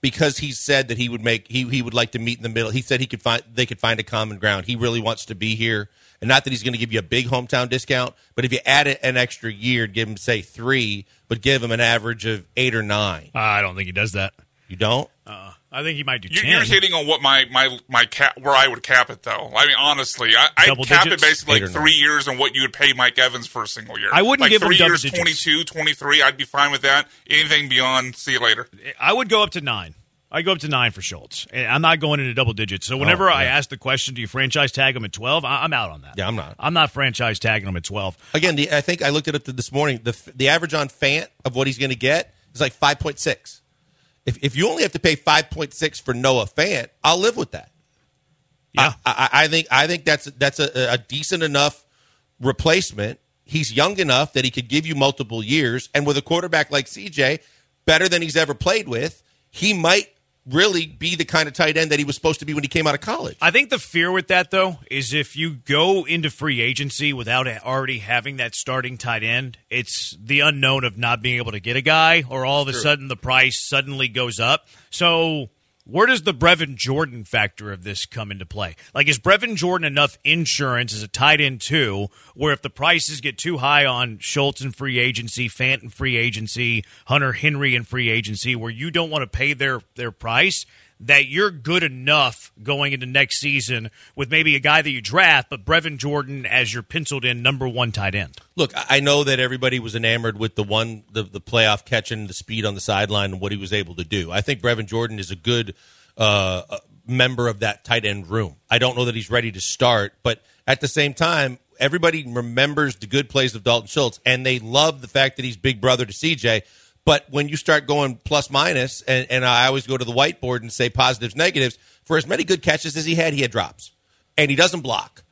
because he said that he would make he he would like to meet in the middle. He said he could find they could find a common ground. He really wants to be here, and not that he's going to give you a big hometown discount, but if you add it an extra year, give him say three, but give him an average of eight or nine. Uh, I don't think he does that. You don't? Uh, I think he might do You're, ten. you're hitting on what my my my cap where I would cap it though. I mean, honestly, I I cap digits? it basically Eight like or three nine. years on what you would pay Mike Evans for a single year. I wouldn't like give him three double years, digits. twenty-two, twenty-three. I'd be fine with that. Anything beyond, see you later. I would go up to nine. I go up to nine for Schultz. And I'm not going into double digits. So whenever Oh, yeah. I ask the question, do you franchise tag him at twelve? I- I'm out on that. Yeah, I'm not. I'm not franchise tagging him at twelve. Again, the, I think I looked at it this morning. The the average on Fant of what he's going to get is like five point six. If if you only have to pay five point six for Noah Fant, I'll live with that. Yeah. I, I, I think I think that's that's a, a decent enough replacement. He's young enough that he could give you multiple years, and with a quarterback like C J, better than he's ever played with, he might really be the kind of tight end that he was supposed to be when he came out of college. I think the fear with that, though, is if you go into free agency without already having that starting tight end, it's the unknown of not being able to get a guy, or all of a sudden the price suddenly goes up. So where does the Brevin Jordan factor of this come into play? Like, is Brevin Jordan enough insurance as a tight end, too, where if the prices get too high on Schultz in free agency, Fant in free agency, Hunter Henry in free agency, where you don't want to pay their, their price, that you're good enough going into next season with maybe a guy that you draft, but Brevin Jordan as your penciled in number one tight end? Look, I know that everybody was enamored with the one, the, the playoff catch and the speed on the sideline and what he was able to do. I think Brevin Jordan is a good uh, member of that tight end room. I don't know that he's ready to start, but at the same time, everybody remembers the good plays of Dalton Schultz, and they love the fact that he's big brother to C J. But when you start going plus minus, and, and I always go to the whiteboard and say positives, negatives, for as many good catches as he had, he had drops. And he doesn't block.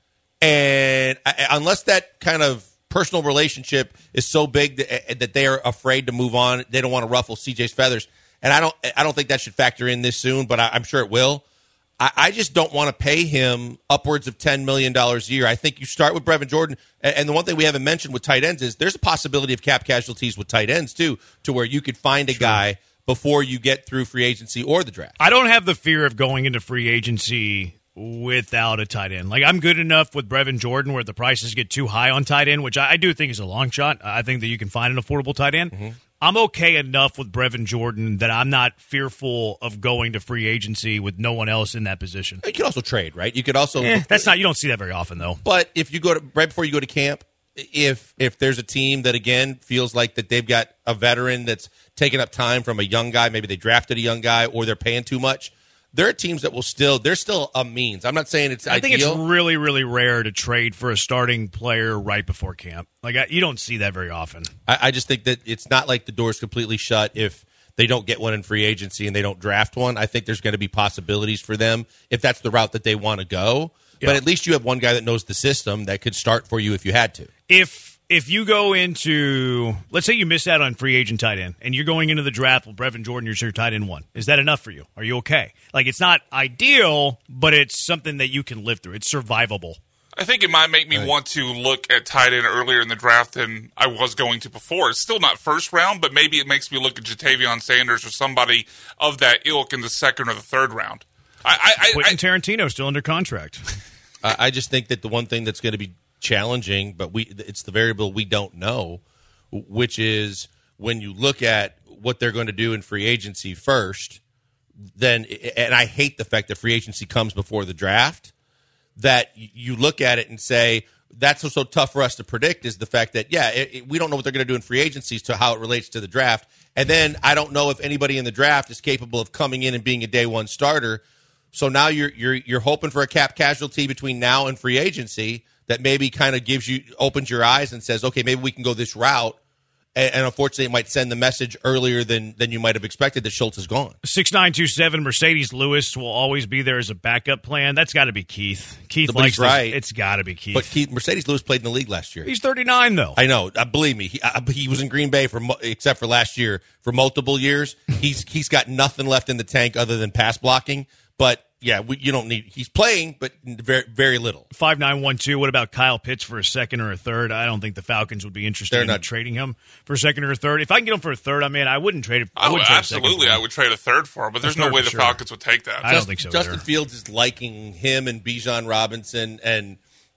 And I, unless that kind of personal relationship is so big that, that they are afraid to move on, they don't want to ruffle C J's feathers. And I don't I don't think that should factor in this soon, but I, I'm sure it will. I, I just don't want to pay him upwards of ten million dollars a year. I think you start with Brevin Jordan. And, and the one thing we haven't mentioned with tight ends is there's a possibility of cap casualties with tight ends, too, to where you could find a True. guy before you get through free agency or the draft. I don't have the fear of going into free agency without a tight end. Like, I'm good enough with Brevin Jordan where the prices get too high on tight end, which I, I do think is a long shot. I think that you can find an affordable tight end. Mm-hmm. I'm okay enough with Brevin Jordan that I'm not fearful of going to free agency with no one else in that position. You could also trade, right? You could also Eh, that's not, you don't see that very often, though. But if you go to right before you go to camp, if if there's a team that again feels like that they've got a veteran that's taking up time from a young guy, maybe they drafted a young guy or they're paying too much, there are teams that will still there's still a means. I'm not saying it's I ideal. think it's really, really rare to trade for a starting player right before camp. Like, I, you don't see that very often. I, I just think that it's not like the door's completely shut if they don't get one in free agency and they don't draft one. I think there's going to be possibilities for them if that's the route that they want to go. Yeah. But at least you have one guy that knows the system that could start for you if you had to. If if you go into, let's say you miss out on free agent tight end, and you're going into the draft with Brevin Jordan, you're your tight end one. Is that enough for you? Are you okay? Like, it's not ideal, but it's something that you can live through. It's survivable. I think it might make me want to look at tight end earlier in the draft than I was going to before. It's still not first round, but maybe it makes me look at Jatavion Sanders or somebody of that ilk in the second or the third round. I, I, I, Quentin Tarantino still under contract. I I just think that the one thing that's going to be challenging, but we it's the variable we don't know, which is when you look at what they're going to do in free agency first, then, and I hate the fact that free agency comes before the draft, that you look at it and say, that's what's so tough for us to predict is the fact that, yeah, it, it, we don't know what they're going to do in free agencies to how it relates to the draft. And then I don't know if anybody in the draft is capable of coming in and being a day one starter. So now you're you're you're hoping for a cap casualty between now and free agency that maybe kind of gives you opens your eyes and says, okay, maybe we can go this route. And, and unfortunately, it might send the message earlier than than you might have expected that Schultz is gone. six nine two seven Mercedes Lewis will always be there as a backup plan. That's got to be Keith. Keith But likes he's right. this. It's got to be Keith. But Keith, Mercedes Lewis played in the league last year. He's thirty-nine, though. I know. Uh, believe me, he, uh, he was in Green Bay for mo- except for last year for multiple years. He's he's got nothing left in the tank other than pass blocking. But yeah, we, you don't need. He's playing, but very very little. five nine one two. What about Kyle Pitts for a second or a third? I don't think the Falcons would be interested They're in not trading him for a second or a third. If I can get him for a third, I mean, I wouldn't trade it. I would, wouldn't trade a absolutely, second for I him. would trade a third for him, but there's A no third way for the sure. Falcons would take that. I don't think so. Justin either. Fields is liking him and Bijan Robinson and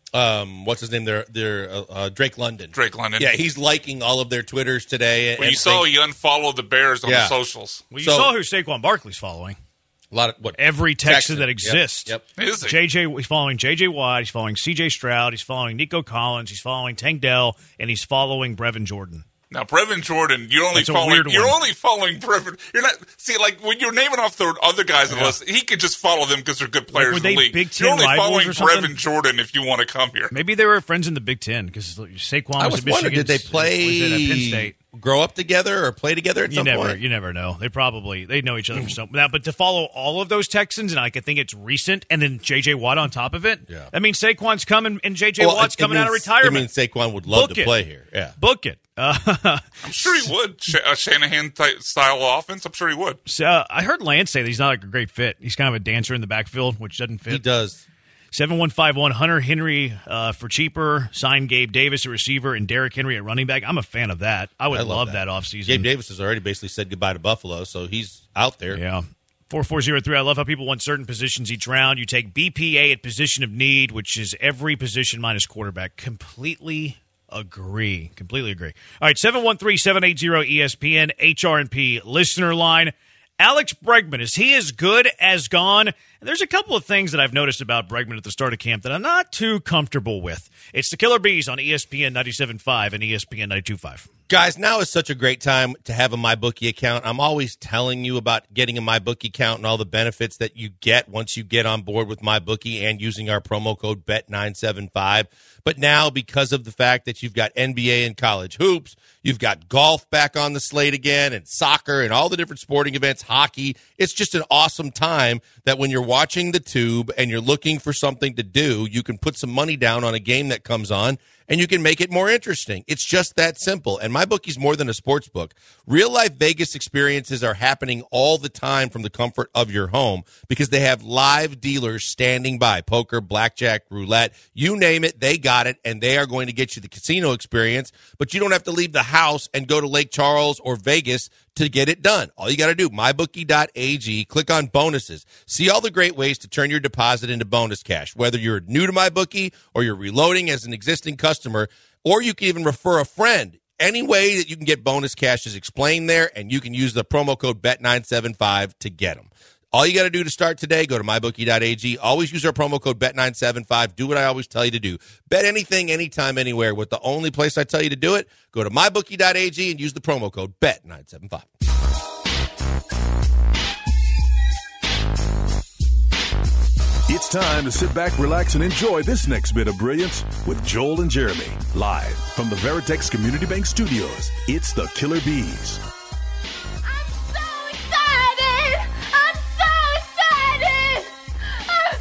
um, what's his name? Their their uh, uh, Drake London. Drake London. Yeah, he's liking all of their Twitters today. Well, and you saw think- he unfollowed the Bears on Yeah. the socials. Well, you So- saw who Saquon Barkley's following. a lot of what Every Texan, Texan. that Yep, exists. Yep. Is he? J J, he's following J J Watt. He's following C J Stroud. He's following Nico Collins. He's following Tank Dell, and he's following Brevin Jordan. Now, Brevin Jordan, you're only That's a following. weird You're one. only following Brevin. You're not. See, like when you're naming off the other guys on the list, he could just follow them because they're good players were in the they league. Big Ten you're only rivals following or something? Brevin Jordan if you want to come here. Maybe they were friends in the Big Ten because Saquon I was, was at Michigan. wondering, did they play, Was at Penn State. grow up together, or play together at You some never, point? you never know. They probably they know each other for some. Now, but to follow all of those Texans, and I can think it's recent, and then J J Watt on top of it. Yeah. I mean, Saquon's coming, and J J Well, Watt's it- it coming out of means- retirement. It means Saquon would love Book to it. play here. Yeah. Book it. Uh, I'm sure he would. Sh- a Shanahan type style offense. I'm sure he would. so, uh, I heard Lance say that he's not like a great fit. He's kind of a dancer in the backfield, which doesn't fit. He does. seven one five one, Hunter Henry uh, for cheaper. Sign Gabe Davis, a receiver, and Derrick Henry at running back. I'm a fan of that. I would I love, love that. that. offseason. Gabe Davis has already basically said goodbye to Buffalo, so he's out there. Yeah. four four zero three. I love how people want certain positions each round. You take B P A at position of need, which is every position minus quarterback. Completely agree. Completely agree. All right, seven one three, seven eight zero, E S P N, H R and P listener line. Alex Bregman, is he as good as gone? And there's a couple of things that I've noticed about Bregman at the start of camp that I'm not too comfortable with. It's the Killer Bees on E S P N ninety-seven point five and E S P N ninety-two point five. Guys, now is such a great time to have a MyBookie account. I'm always telling you about getting a MyBookie account and all the benefits that you get once you get on board with MyBookie and using our promo code B E T nine seven five. But now, because of the fact that you've got N B A and college hoops, you've got golf back on the slate again, and soccer and all the different sporting events, hockey, it's just an awesome time that when you're watching the tube and you're looking for something to do, you can put some money down on a game that comes on, and you can make it more interesting. It's just that simple. And MyBookie's more than a sports book. Real-life Vegas experiences are happening all the time from the comfort of your home because they have live dealers standing by. Poker, blackjack, roulette, you name it, they got it, and they are going to get you the casino experience. But you don't have to leave the house and go to Lake Charles or Vegas to get it done. All you got to do, my bookie dot a g, click on bonuses. See all the great ways to turn your deposit into bonus cash, whether you're new to MyBookie or you're reloading as an existing customer, or you can even refer a friend. Any way that you can get bonus cash is explained there, and you can use the promo code B E T nine seven five to get them. All you got to do to start today, go to my bookie dot a g. Always use our promo code B E T nine seven five. Do what I always tell you to do. Bet anything, anytime, anywhere. With the only place I tell you to do it, go to my bookie dot a g and use the promo code B E T nine seven five. It's time to sit back, relax, and enjoy this next bit of brilliance with Joel and Jeremy. Live from the Veritex Community Bank Studios, it's the Killer Bees. I'm so excited! I'm so excited! I'm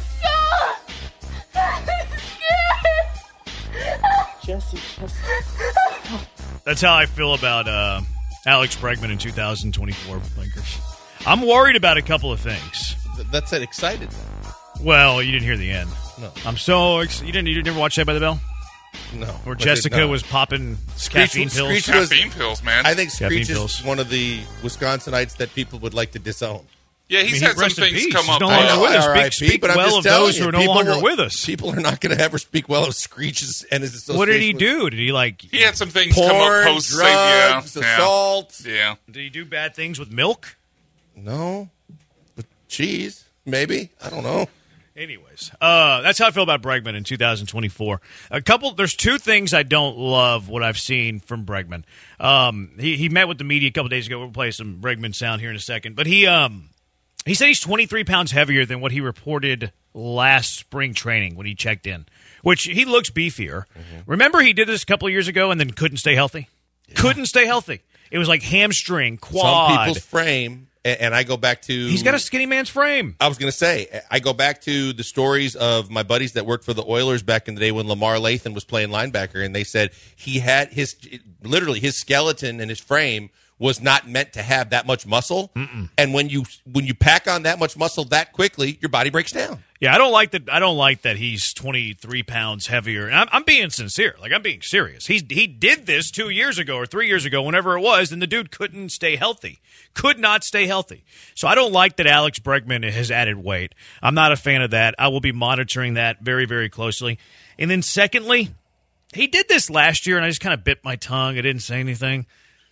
so scared! Jesse, Jesse. That's how I feel about uh, Alex Bregman in two thousand twenty-four, Lakers. I'm worried about a couple of things. Th- That's it, excited. Well, you didn't hear the end. No. I'm so ex- you didn't you didn't ever watch Saved by the Bell? No. Where I did Jessica not. was popping Screech- caffeine pills. Screech was- Caffeine pills, man. I think Caffeine Screech is pills. one of the Wisconsinites that people would like to disown. yeah, I mean, he's he- had some rest in things peace. come He's up. no there. longer I know, with us. R I P, Speak, speak but I'm well just of telling those you, who are no people longer will- with us. People are not going to ever speak well of Screech's and his association. What did he with do? Did he like? He had some things come up Porn, post. drugs, yeah, assault. Yeah. Did he do bad things with milk? No, but cheese, maybe. I don't know. Anyways, uh, that's how I feel about Bregman in two thousand twenty-four. A couple, there's two things I don't love what I've seen from Bregman. Um, he he met with the media a couple days ago. We'll play some Bregman sound here in a second, but he um he said he's twenty-three pounds heavier than what he reported last spring training when he checked in, which he looks beefier. Mm-hmm. Remember, he did this a couple of years ago and then couldn't stay healthy. Yeah. Couldn't stay healthy. It was like hamstring, quad. Some people's frame, and, and I go back to. He's got a skinny man's frame. I was going to say, I go back to the stories of my buddies that worked for the Oilers back in the day when Lamar Lathan was playing linebacker, and they said he had his, literally, his skeleton and his frame was not meant to have that much muscle. Mm-mm. And when you when you pack on that much muscle that quickly, your body breaks down. Yeah, I don't like that. I don't like that he's twenty-three pounds heavier. And I'm, I'm being sincere. Like, I'm being serious. He he did this two years ago or three years ago, whenever it was, and the dude couldn't stay healthy. Could not stay healthy. So I don't like that Alex Bregman has added weight. I'm not a fan of that. I will be monitoring that very, very closely. And then secondly, he did this last year, and I just kind of bit my tongue. I didn't say anything.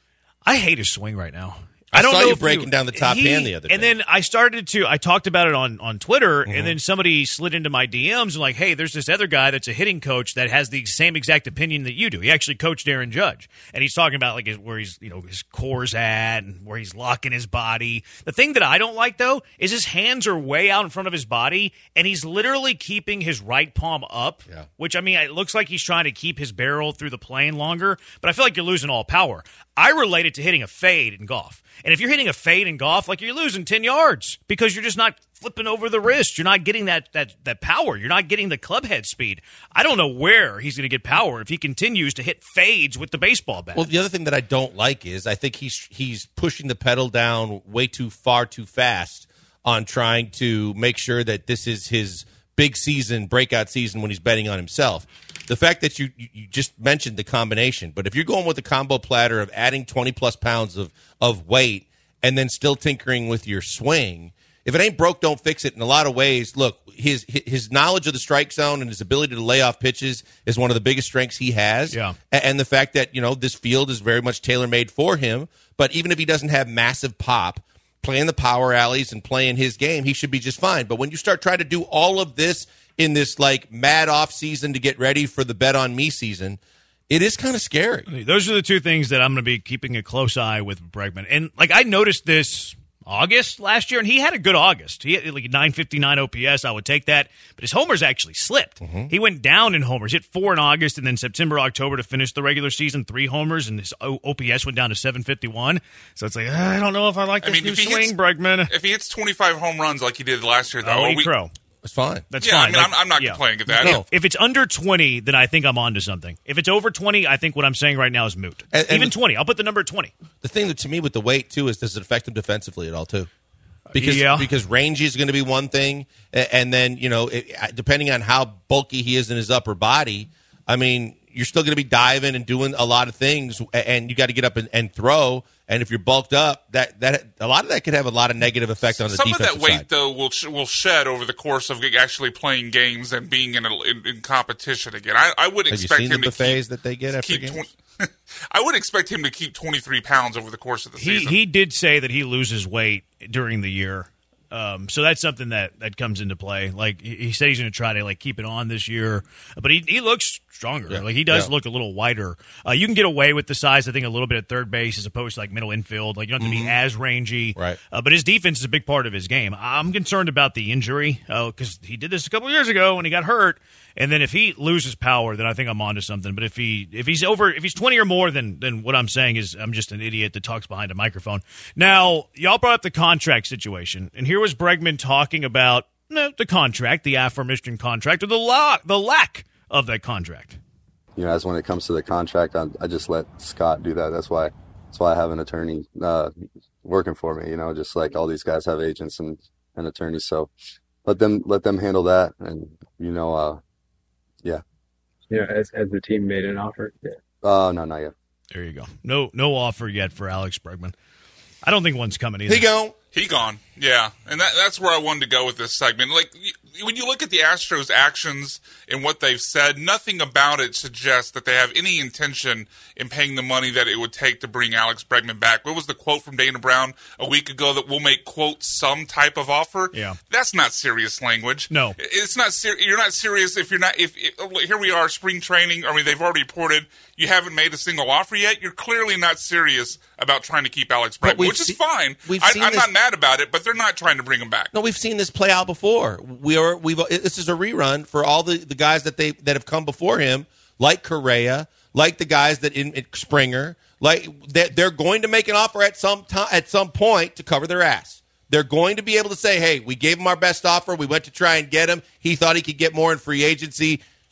I hate his swing right now. I don't saw know you if breaking you, down the top he, hand the other day. And then I started to, I talked about it on, on Twitter, Mm-hmm. and then somebody slid into my D Ms and like, hey, there's this other guy that's a hitting coach that has the same exact opinion that you do. He actually coached Aaron Judge. And he's talking about like his, where he's, you know, his core's at and where he's locking his body. The thing that I don't like, though, is his hands are way out in front of his body, and he's literally keeping his right palm up, yeah. which, I mean, it looks like he's trying to keep his barrel through the plane longer, but I feel like you're losing all power. I relate it to hitting a fade in golf. And if you're hitting a fade in golf, like, you're losing ten yards because you're just not flipping over the wrist. You're not getting that that that power. You're not getting the club head speed. I don't know where he's going to get power if he continues to hit fades with the baseball bat. Well, the other thing that I don't like is I think he's he's pushing the pedal down way too far too fast on trying to make sure that this is his big season, breakout season when he's betting on himself. The fact that you, you just mentioned the combination, but if you're going with the combo platter of adding twenty-plus pounds of, of weight and then still tinkering with your swing, if it ain't broke, don't fix it. In a lot of ways, look, his his knowledge of the strike zone and his ability to lay off pitches is one of the biggest strengths he has. Yeah. And the fact that, you know, this field is very much tailor-made for him, but even if he doesn't have massive pop, playing the power alleys and playing his game, he should be just fine. But when you start trying to do all of this in this like mad off season to get ready for the Bet on Me season, it is kind of scary. Those are the two things that I'm going to be keeping a close eye with Bregman. And like, I noticed this August last year, and he had a good August. He had like nine fifty-nine O P S. I would take that. But his homers actually slipped. Mm-hmm. He went down in homers. Hit four in August, and then September, October to finish the regular season, three homers, and his O P S went down to seven fifty-one. So it's like, uh, I don't know if I like this I mean, new if he swing, hits, Bregman. If he hits twenty-five home runs like he did last year, though, Oh, we, Crow. It's fine. That's yeah, fine. I mean, Like, I'm, I'm not yeah. complaining at that. No. If, if it's under twenty, then I think I'm onto something. If it's over twenty, I think what I'm saying right now is moot. And- and- Even twenty. I'll put the number at twenty. The thing that to me with the weight too is, does it affect him defensively at all too? Because Yeah. because range is going to be one thing, a- and then you know it, depending on how bulky he is in his upper body, I mean you're still going to be diving and doing a lot of things, a- and you got to get up and, and throw. And if you're bulked up, that that a lot of that could have a lot of negative effect on the Some of defensive that weight, side. though, will sh- will shed over the course of actually playing games and being in, a, in, in competition again. I, I would Have you expect seen him the to buffets keep, that they get after keep games? twenty I would expect him to keep twenty-three pounds over the course of the He season. he did say that he loses weight during the year. Um, so that's something that, that comes into play. Like he, he said he's going to try to like keep it on this year, but he he looks stronger. Yeah. Like he does Yeah. look a little wider. Uh, you can get away with the size, I think, a little bit at third base as opposed to like middle infield. Like you don't have to be as rangy. Right. Uh, but his defense is a big part of his game. I'm concerned about the injury because he did this a couple years ago when he got hurt. And then if he loses power, then I think I'm onto something. But if he if he's over if he's twenty or more, then then what I'm saying is I'm just an idiot that talks behind a microphone. Now, y'all brought up the contract situation, and here was Bregman talking about no, the contract, the aforementioned contract, or the la- the lack of that contract. You know, as when it comes to the contract, I, I just let Scott do that. That's why that's why I have an attorney uh, working for me. You know, just like all these guys have agents and, and attorneys. So let them let them handle that. And you know, uh, yeah. Yeah, has, has the team made an offer? Yeah. Uh, no, not yet. There you go. No no offer yet for Alex Bregman. I don't think one's coming either. He go. He gone, yeah, and that, that's where I wanted to go with this segment. Like y- when you look at the Astros' actions and what they've said, nothing about it suggests that they have any intention in paying the money that it would take to bring Alex Bregman back. What was the quote from Dana Brown a week ago that we'll make quote some type of offer? Yeah, that's not serious language. No, it's not. Ser- you're not serious if you're not. If, if here we are, spring training. I mean, they've already reported you haven't made a single offer yet. You're clearly not serious about trying to keep Alex Bregman, which se- is fine. We've I, seen I'm this- not mad about it, but they're not trying to bring him back. No, we've seen this play out before. We are we've this is a rerun for all the, the guys that they that have come before him, like Correa, like the guys that in, in Springer, like they're, they're going to make an offer at some time at some point to cover their ass. They're going to be able to say, "Hey, we gave him our best offer. We went to try and get him. He thought he could get more in free agency."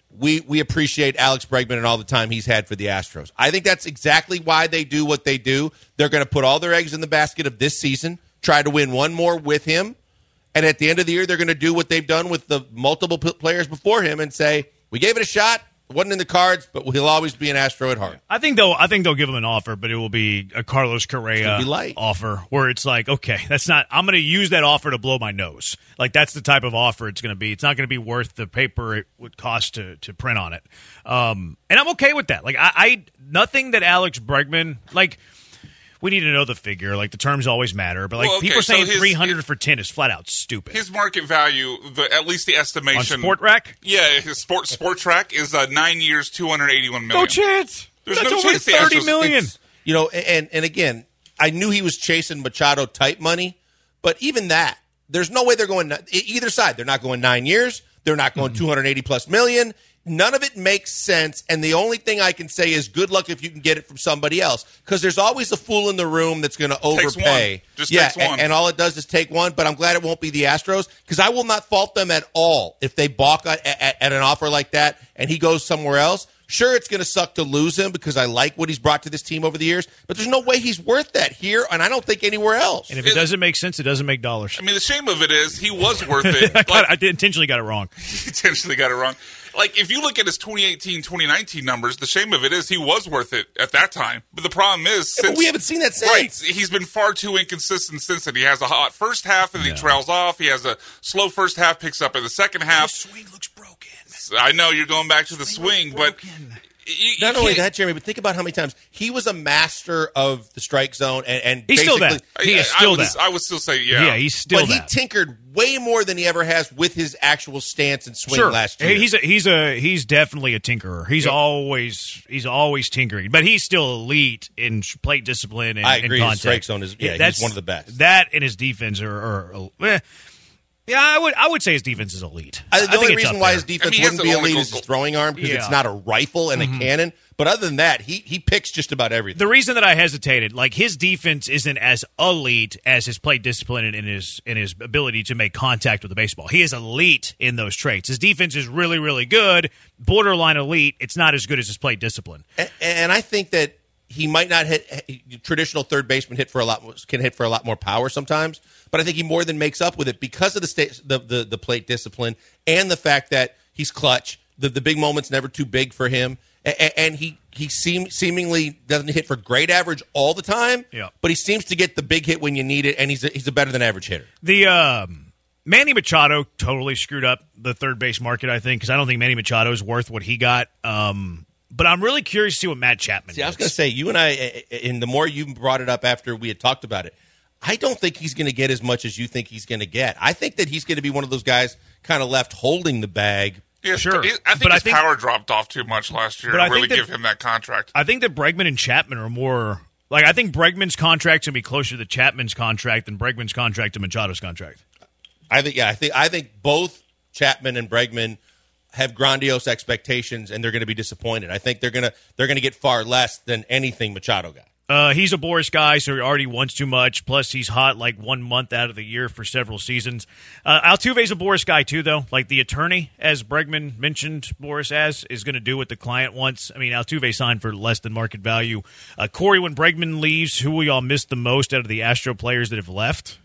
we we appreciate Alex Bregman and all the time he's had for the Astros. I think that's exactly why they do what they do. They're going to put all their eggs in the basket of this season, try to win one more with him, and at the end of the year, they're going to do what they've done with the multiple p- players before him and say, we gave it a shot. It wasn't in the cards, but he'll always be an Astro at heart. I think they'll. I think they'll give him an offer, but it will be a Carlos Correa be light. offer, where it's like, okay, that's not. I'm going to use that offer to blow my nose. Like that's the type of offer it's going to be. It's not going to be worth the paper it would cost to to print on it. Um, and I'm okay with that. Like I, I nothing that Alex Bregman like. We need to know the figure. Like, the terms always matter. But, like, well, okay, people are saying so his, three hundred for ten is flat out stupid. His market value, the, at least the estimation. On Sport Rack? Yeah, his Sport Sport Track is uh, nine years, two hundred eighty-one million. No chance. There's That's no over chance the thirty Astros- million. It's- You know, and, and again, I knew he was chasing Machado-type money, but even that, there's no way they're going – either side. They're not going nine years. They're not going mm-hmm. two hundred eighty plus million. None of it makes sense, and the only thing I can say is good luck if you can get it from somebody else, because there's always a fool in the room that's going to overpay. One. Just yeah, takes one. And, and all it does is take one, but I'm glad it won't be the Astros, because I will not fault them at all if they balk at, at, at an offer like that and he goes somewhere else. Sure, it's going to suck to lose him because I like what he's brought to this team over the years, but there's no way he's worth that here, and I don't think anywhere else. And if it, it doesn't make sense, it doesn't make dollars. I mean, the shame of it is he was worth it. I, like, got, I intentionally got it wrong. He intentionally got it wrong. Like, if you look at his twenty eighteen, twenty nineteen numbers, the shame of it is he was worth it at that time. But the problem is, yeah, since, but we haven't seen that since. Right, he's been far too inconsistent since then. He has a hot first half, and yeah. he trails off. He has a slow first half, picks up in the second half. The swing looks broken. I know you're going back to the swing, but... You, Not you only that, Jeremy, but think about how many times he was a master of the strike zone, and, and he's basically, still that. He is still I would, that. I would still say, yeah, yeah, he's still but that. He tinkered way more than he ever has with his actual stance and swing sure. last year. He's a, he's a he's definitely a tinkerer. He's yep. always he's always tinkering, but he's still elite in plate discipline and, I agree. and His strike zone is yeah, That's, he's one of the best. That and his defense are. are, are eh. Yeah, I would I would say his defense is elite. I, the I only think reason why his defense I mean, wouldn't be elite goal, is his throwing arm because yeah. it's not a rifle and mm-hmm. a cannon. But other than that, he he picks just about everything. The reason that I hesitated, like his defense isn't as elite as his plate discipline and in his in his ability to make contact with the baseball. He is elite in those traits. His defense is really, really good, borderline elite. It's not as good as his plate discipline. And, and I think that he might not hit traditional third baseman hit for a lot can hit for a lot more power sometimes, but I think he more than makes up with it because of the state, the, the the plate discipline and the fact that he's clutch. The the big moments never too big for him, and, and he he seem, seemingly doesn't hit for great average all the time. Yeah. But he seems to get the big hit when you need it, and he's a, he's a better than average hitter. The um, Manny Machado totally screwed up the third base market, I think, because I don't think Manny Machado is worth what he got. Um, But I'm really curious to see what Matt Chapman See, does. I was going to say, you and I, and the more you brought it up after we had talked about it, I don't think he's going to get as much as you think he's going to get. I think that he's going to be one of those guys kind of left holding the bag. Yeah, sure. I think but his I think, power dropped off too much last year to really that, give him that contract. I think that Bregman and Chapman are more – like I think Bregman's contract's going to be closer to Chapman's contract than Bregman's contract to Machado's contract. I think, yeah, I think I think both Chapman and Bregman – have grandiose expectations, and they're going to be disappointed. I think they're going to they're going to get far less than anything Machado got. Uh, he's a Boris guy, so he already wants too much. Plus, he's hot like one month out of the year for several seasons. Uh, Altuve's a Boris guy too, though. Like the attorney, as Bregman mentioned, Boris as is going to do what the client wants. I mean, Altuve signed for less than market value. Uh, Corey, when Bregman leaves, who will y'all miss the most out of the Astro players that have left?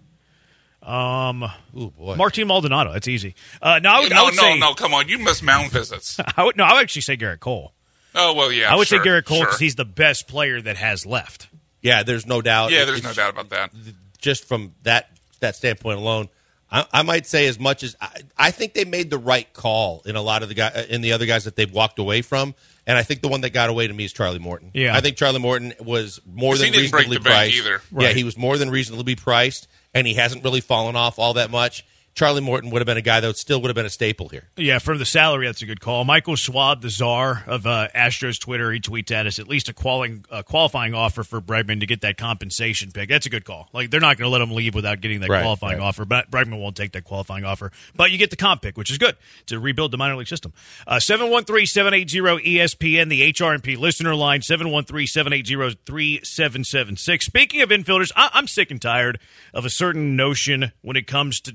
Um, Ooh, boy. Martin Maldonado. That's easy. Uh, no, I would, no, I would no, say, no. Come on, you miss mound visits. I would no. I would actually say Garrett Cole. Oh well, yeah. I would sure, say Garrett Cole because sure. he's the best player that has left. Yeah, there's no doubt. Yeah, there's it's, no doubt about that. Just from that that standpoint alone, I, I might say as much as I, I think they made the right call in a lot of the guy in the other guys that they've walked away from. And I think the one that got away to me is Charlie Morton. Yeah. I think Charlie Morton was more than he didn't break reasonably the bank priced. either. Yeah, Right. he was more than reasonably priced, and he hasn't really fallen off all that much. Charlie Morton would have been a guy that still would have been a staple here. Yeah, for the salary, that's a good call. Michael Schwab, the czar of uh, Astros Twitter, he tweets at us at least a qualifying, uh, qualifying offer for Bregman to get that compensation pick. That's a good call. Like they're not going to let him leave without getting that Right, qualifying right. offer, but Bregman won't take that qualifying offer. But you get the comp pick, which is good to rebuild the minor league system. Uh, seven one three, seven eight zero, E S P N, the H R and P listener line, seven one three, seven eight zero, three seven seven six. Speaking of infielders, I- I'm sick and tired of a certain notion when it comes to Jeremy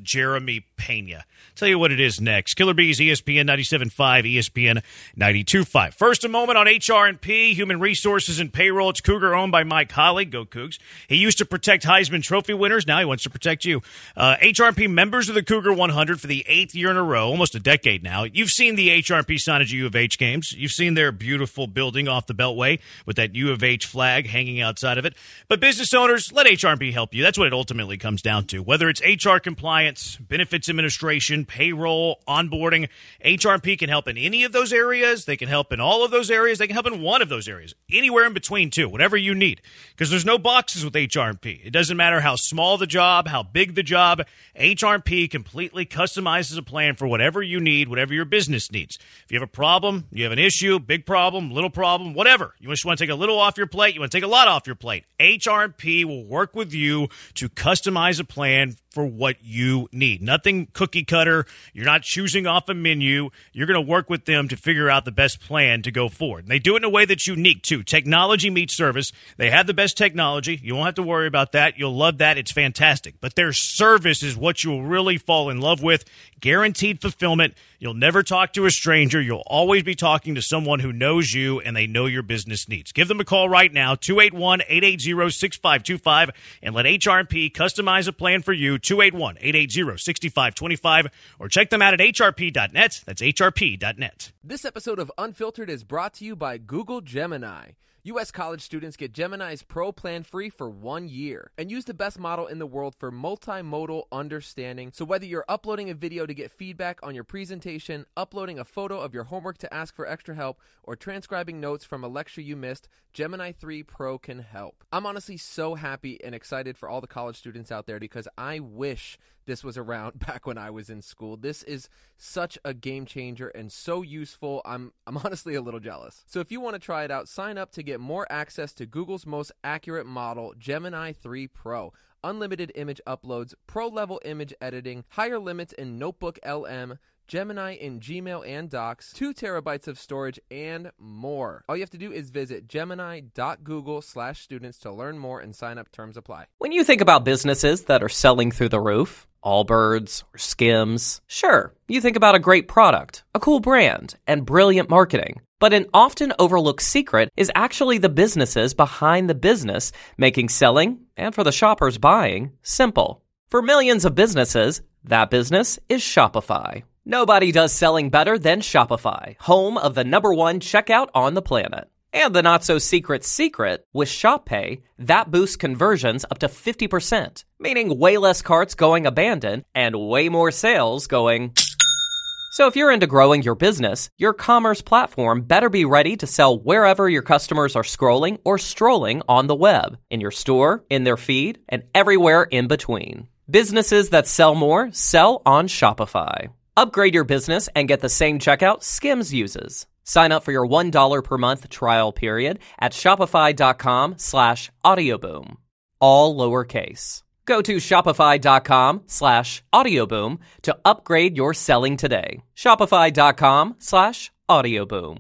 Jeremy Pena. Tell you what it is next. Killer Bees, E S P N ninety-seven point five, E S P N ninety-two point five. First, a moment on H R and P, Human Resources and Payroll. It's Cougar owned by Mike Holly. Go Cougs. He used to protect Heisman Trophy winners. Now he wants to protect you. Uh, H R and P members of the Cougar one hundred for the eighth year in a row, almost a decade now. You've seen the H R and P signage at U of H games. You've seen their beautiful building off the Beltway with that U of H flag hanging outside of it. But business owners, let H R and P help you. That's what it ultimately comes down to. Whether it's H R compliance, benefits administration, payroll, onboarding, H R and P can help in any of those areas. They can help in all of those areas. They can help in one of those areas. Anywhere in between, too. Whatever you need. Because there's no boxes with H R and P. It doesn't matter how small the job, how big the job. H R and P completely customizes a plan for whatever you need, whatever your business needs. If you have a problem, you have an issue, big problem, little problem, whatever. You just want to take a little off your plate, you want to take a lot off your plate. H R and P will work with you to customize a plan for what you need. Nothing cookie cutter. You're not choosing off a menu. You're going to work with them to figure out the best plan to go forward. And they do it in a way that's unique, too. Technology meets service. They have the best technology. You won't have to worry about that. You'll love that. It's fantastic. But their service is what you'll really fall in love with. Guaranteed fulfillment. You'll never talk to a stranger. You'll always be talking to someone who knows you and they know your business needs. Give them a call right now, two eight one, eight eight zero, six five two five, and let H R and P customize a plan for you, two eight one, eight eight zero, six five two five, or check them out at H R P dot net. That's H R P dot net. This episode of Unfiltered is brought to you by Google Gemini. U S college students get Gemini's Pro plan free for one year and use the best model in the world for multimodal understanding. So whether you're uploading a video to get feedback on your presentation, uploading a photo of your homework to ask for extra help, or transcribing notes from a lecture you missed, Gemini three Pro can help. I'm honestly so happy and excited for all the college students out there because I wish this was around back when I was in school. This is such a game changer and so useful. I'm I'm honestly a little jealous. So if you want to try it out, sign up to get more access to Google's most accurate model, Gemini three Pro. Unlimited image uploads, pro-level image editing, higher limits in Notebook L M, Gemini in Gmail and Docs, two terabytes of storage, and more. All you have to do is visit gemini.google slash students to learn more and sign up. Terms apply. When you think about businesses that are selling through the roof, Allbirds or Skims, sure, you think about a great product, a cool brand, and brilliant marketing. But an often overlooked secret is actually the businesses behind the business, making selling, and for the shoppers buying, simple. For millions of businesses, that business is Shopify. Nobody does selling better than Shopify, home of the number one checkout on the planet. And the not-so-secret secret, with ShopPay, that boosts conversions up to fifty percent, meaning way less carts going abandoned and way more sales going... So if you're into growing your business, your commerce platform better be ready to sell wherever your customers are scrolling or strolling on the web, in your store, in their feed, and everywhere in between. Businesses that sell more sell on Shopify. Upgrade your business and get the same checkout Skims uses. Sign up for your one dollar per month trial period at shopify.com slash audioboom. All lowercase. Go to shopify.com slash audioboom to upgrade your selling today. Shopify.com slash audioboom.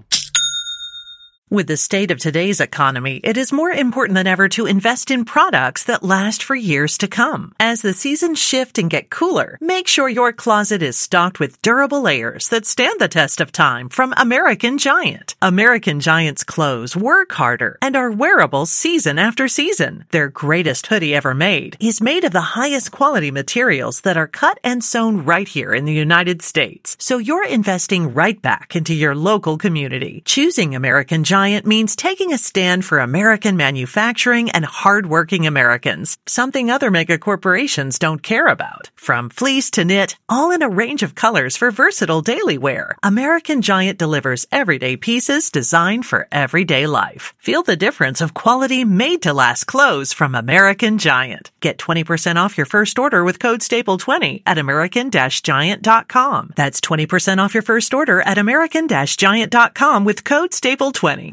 With the state of today's economy, it is more important than ever to invest in products that last for years to come. As the seasons shift and get cooler, make sure your closet is stocked with durable layers that stand the test of time from American Giant. American Giant's clothes work harder and are wearable season after season. Their greatest hoodie ever made is made of the highest quality materials that are cut and sewn right here in the United States. So you're investing right back into your local community. Choosing American Giant Giant means taking a stand for American manufacturing and hardworking Americans, something other mega corporations don't care about. From fleece to knit, all in a range of colors for versatile daily wear, American Giant delivers everyday pieces designed for everyday life. Feel the difference of quality made-to-last clothes from American Giant. Get twenty percent off your first order with code staple twenty at american giant dot com. That's twenty percent off your first order at american giant dot com with code staple twenty.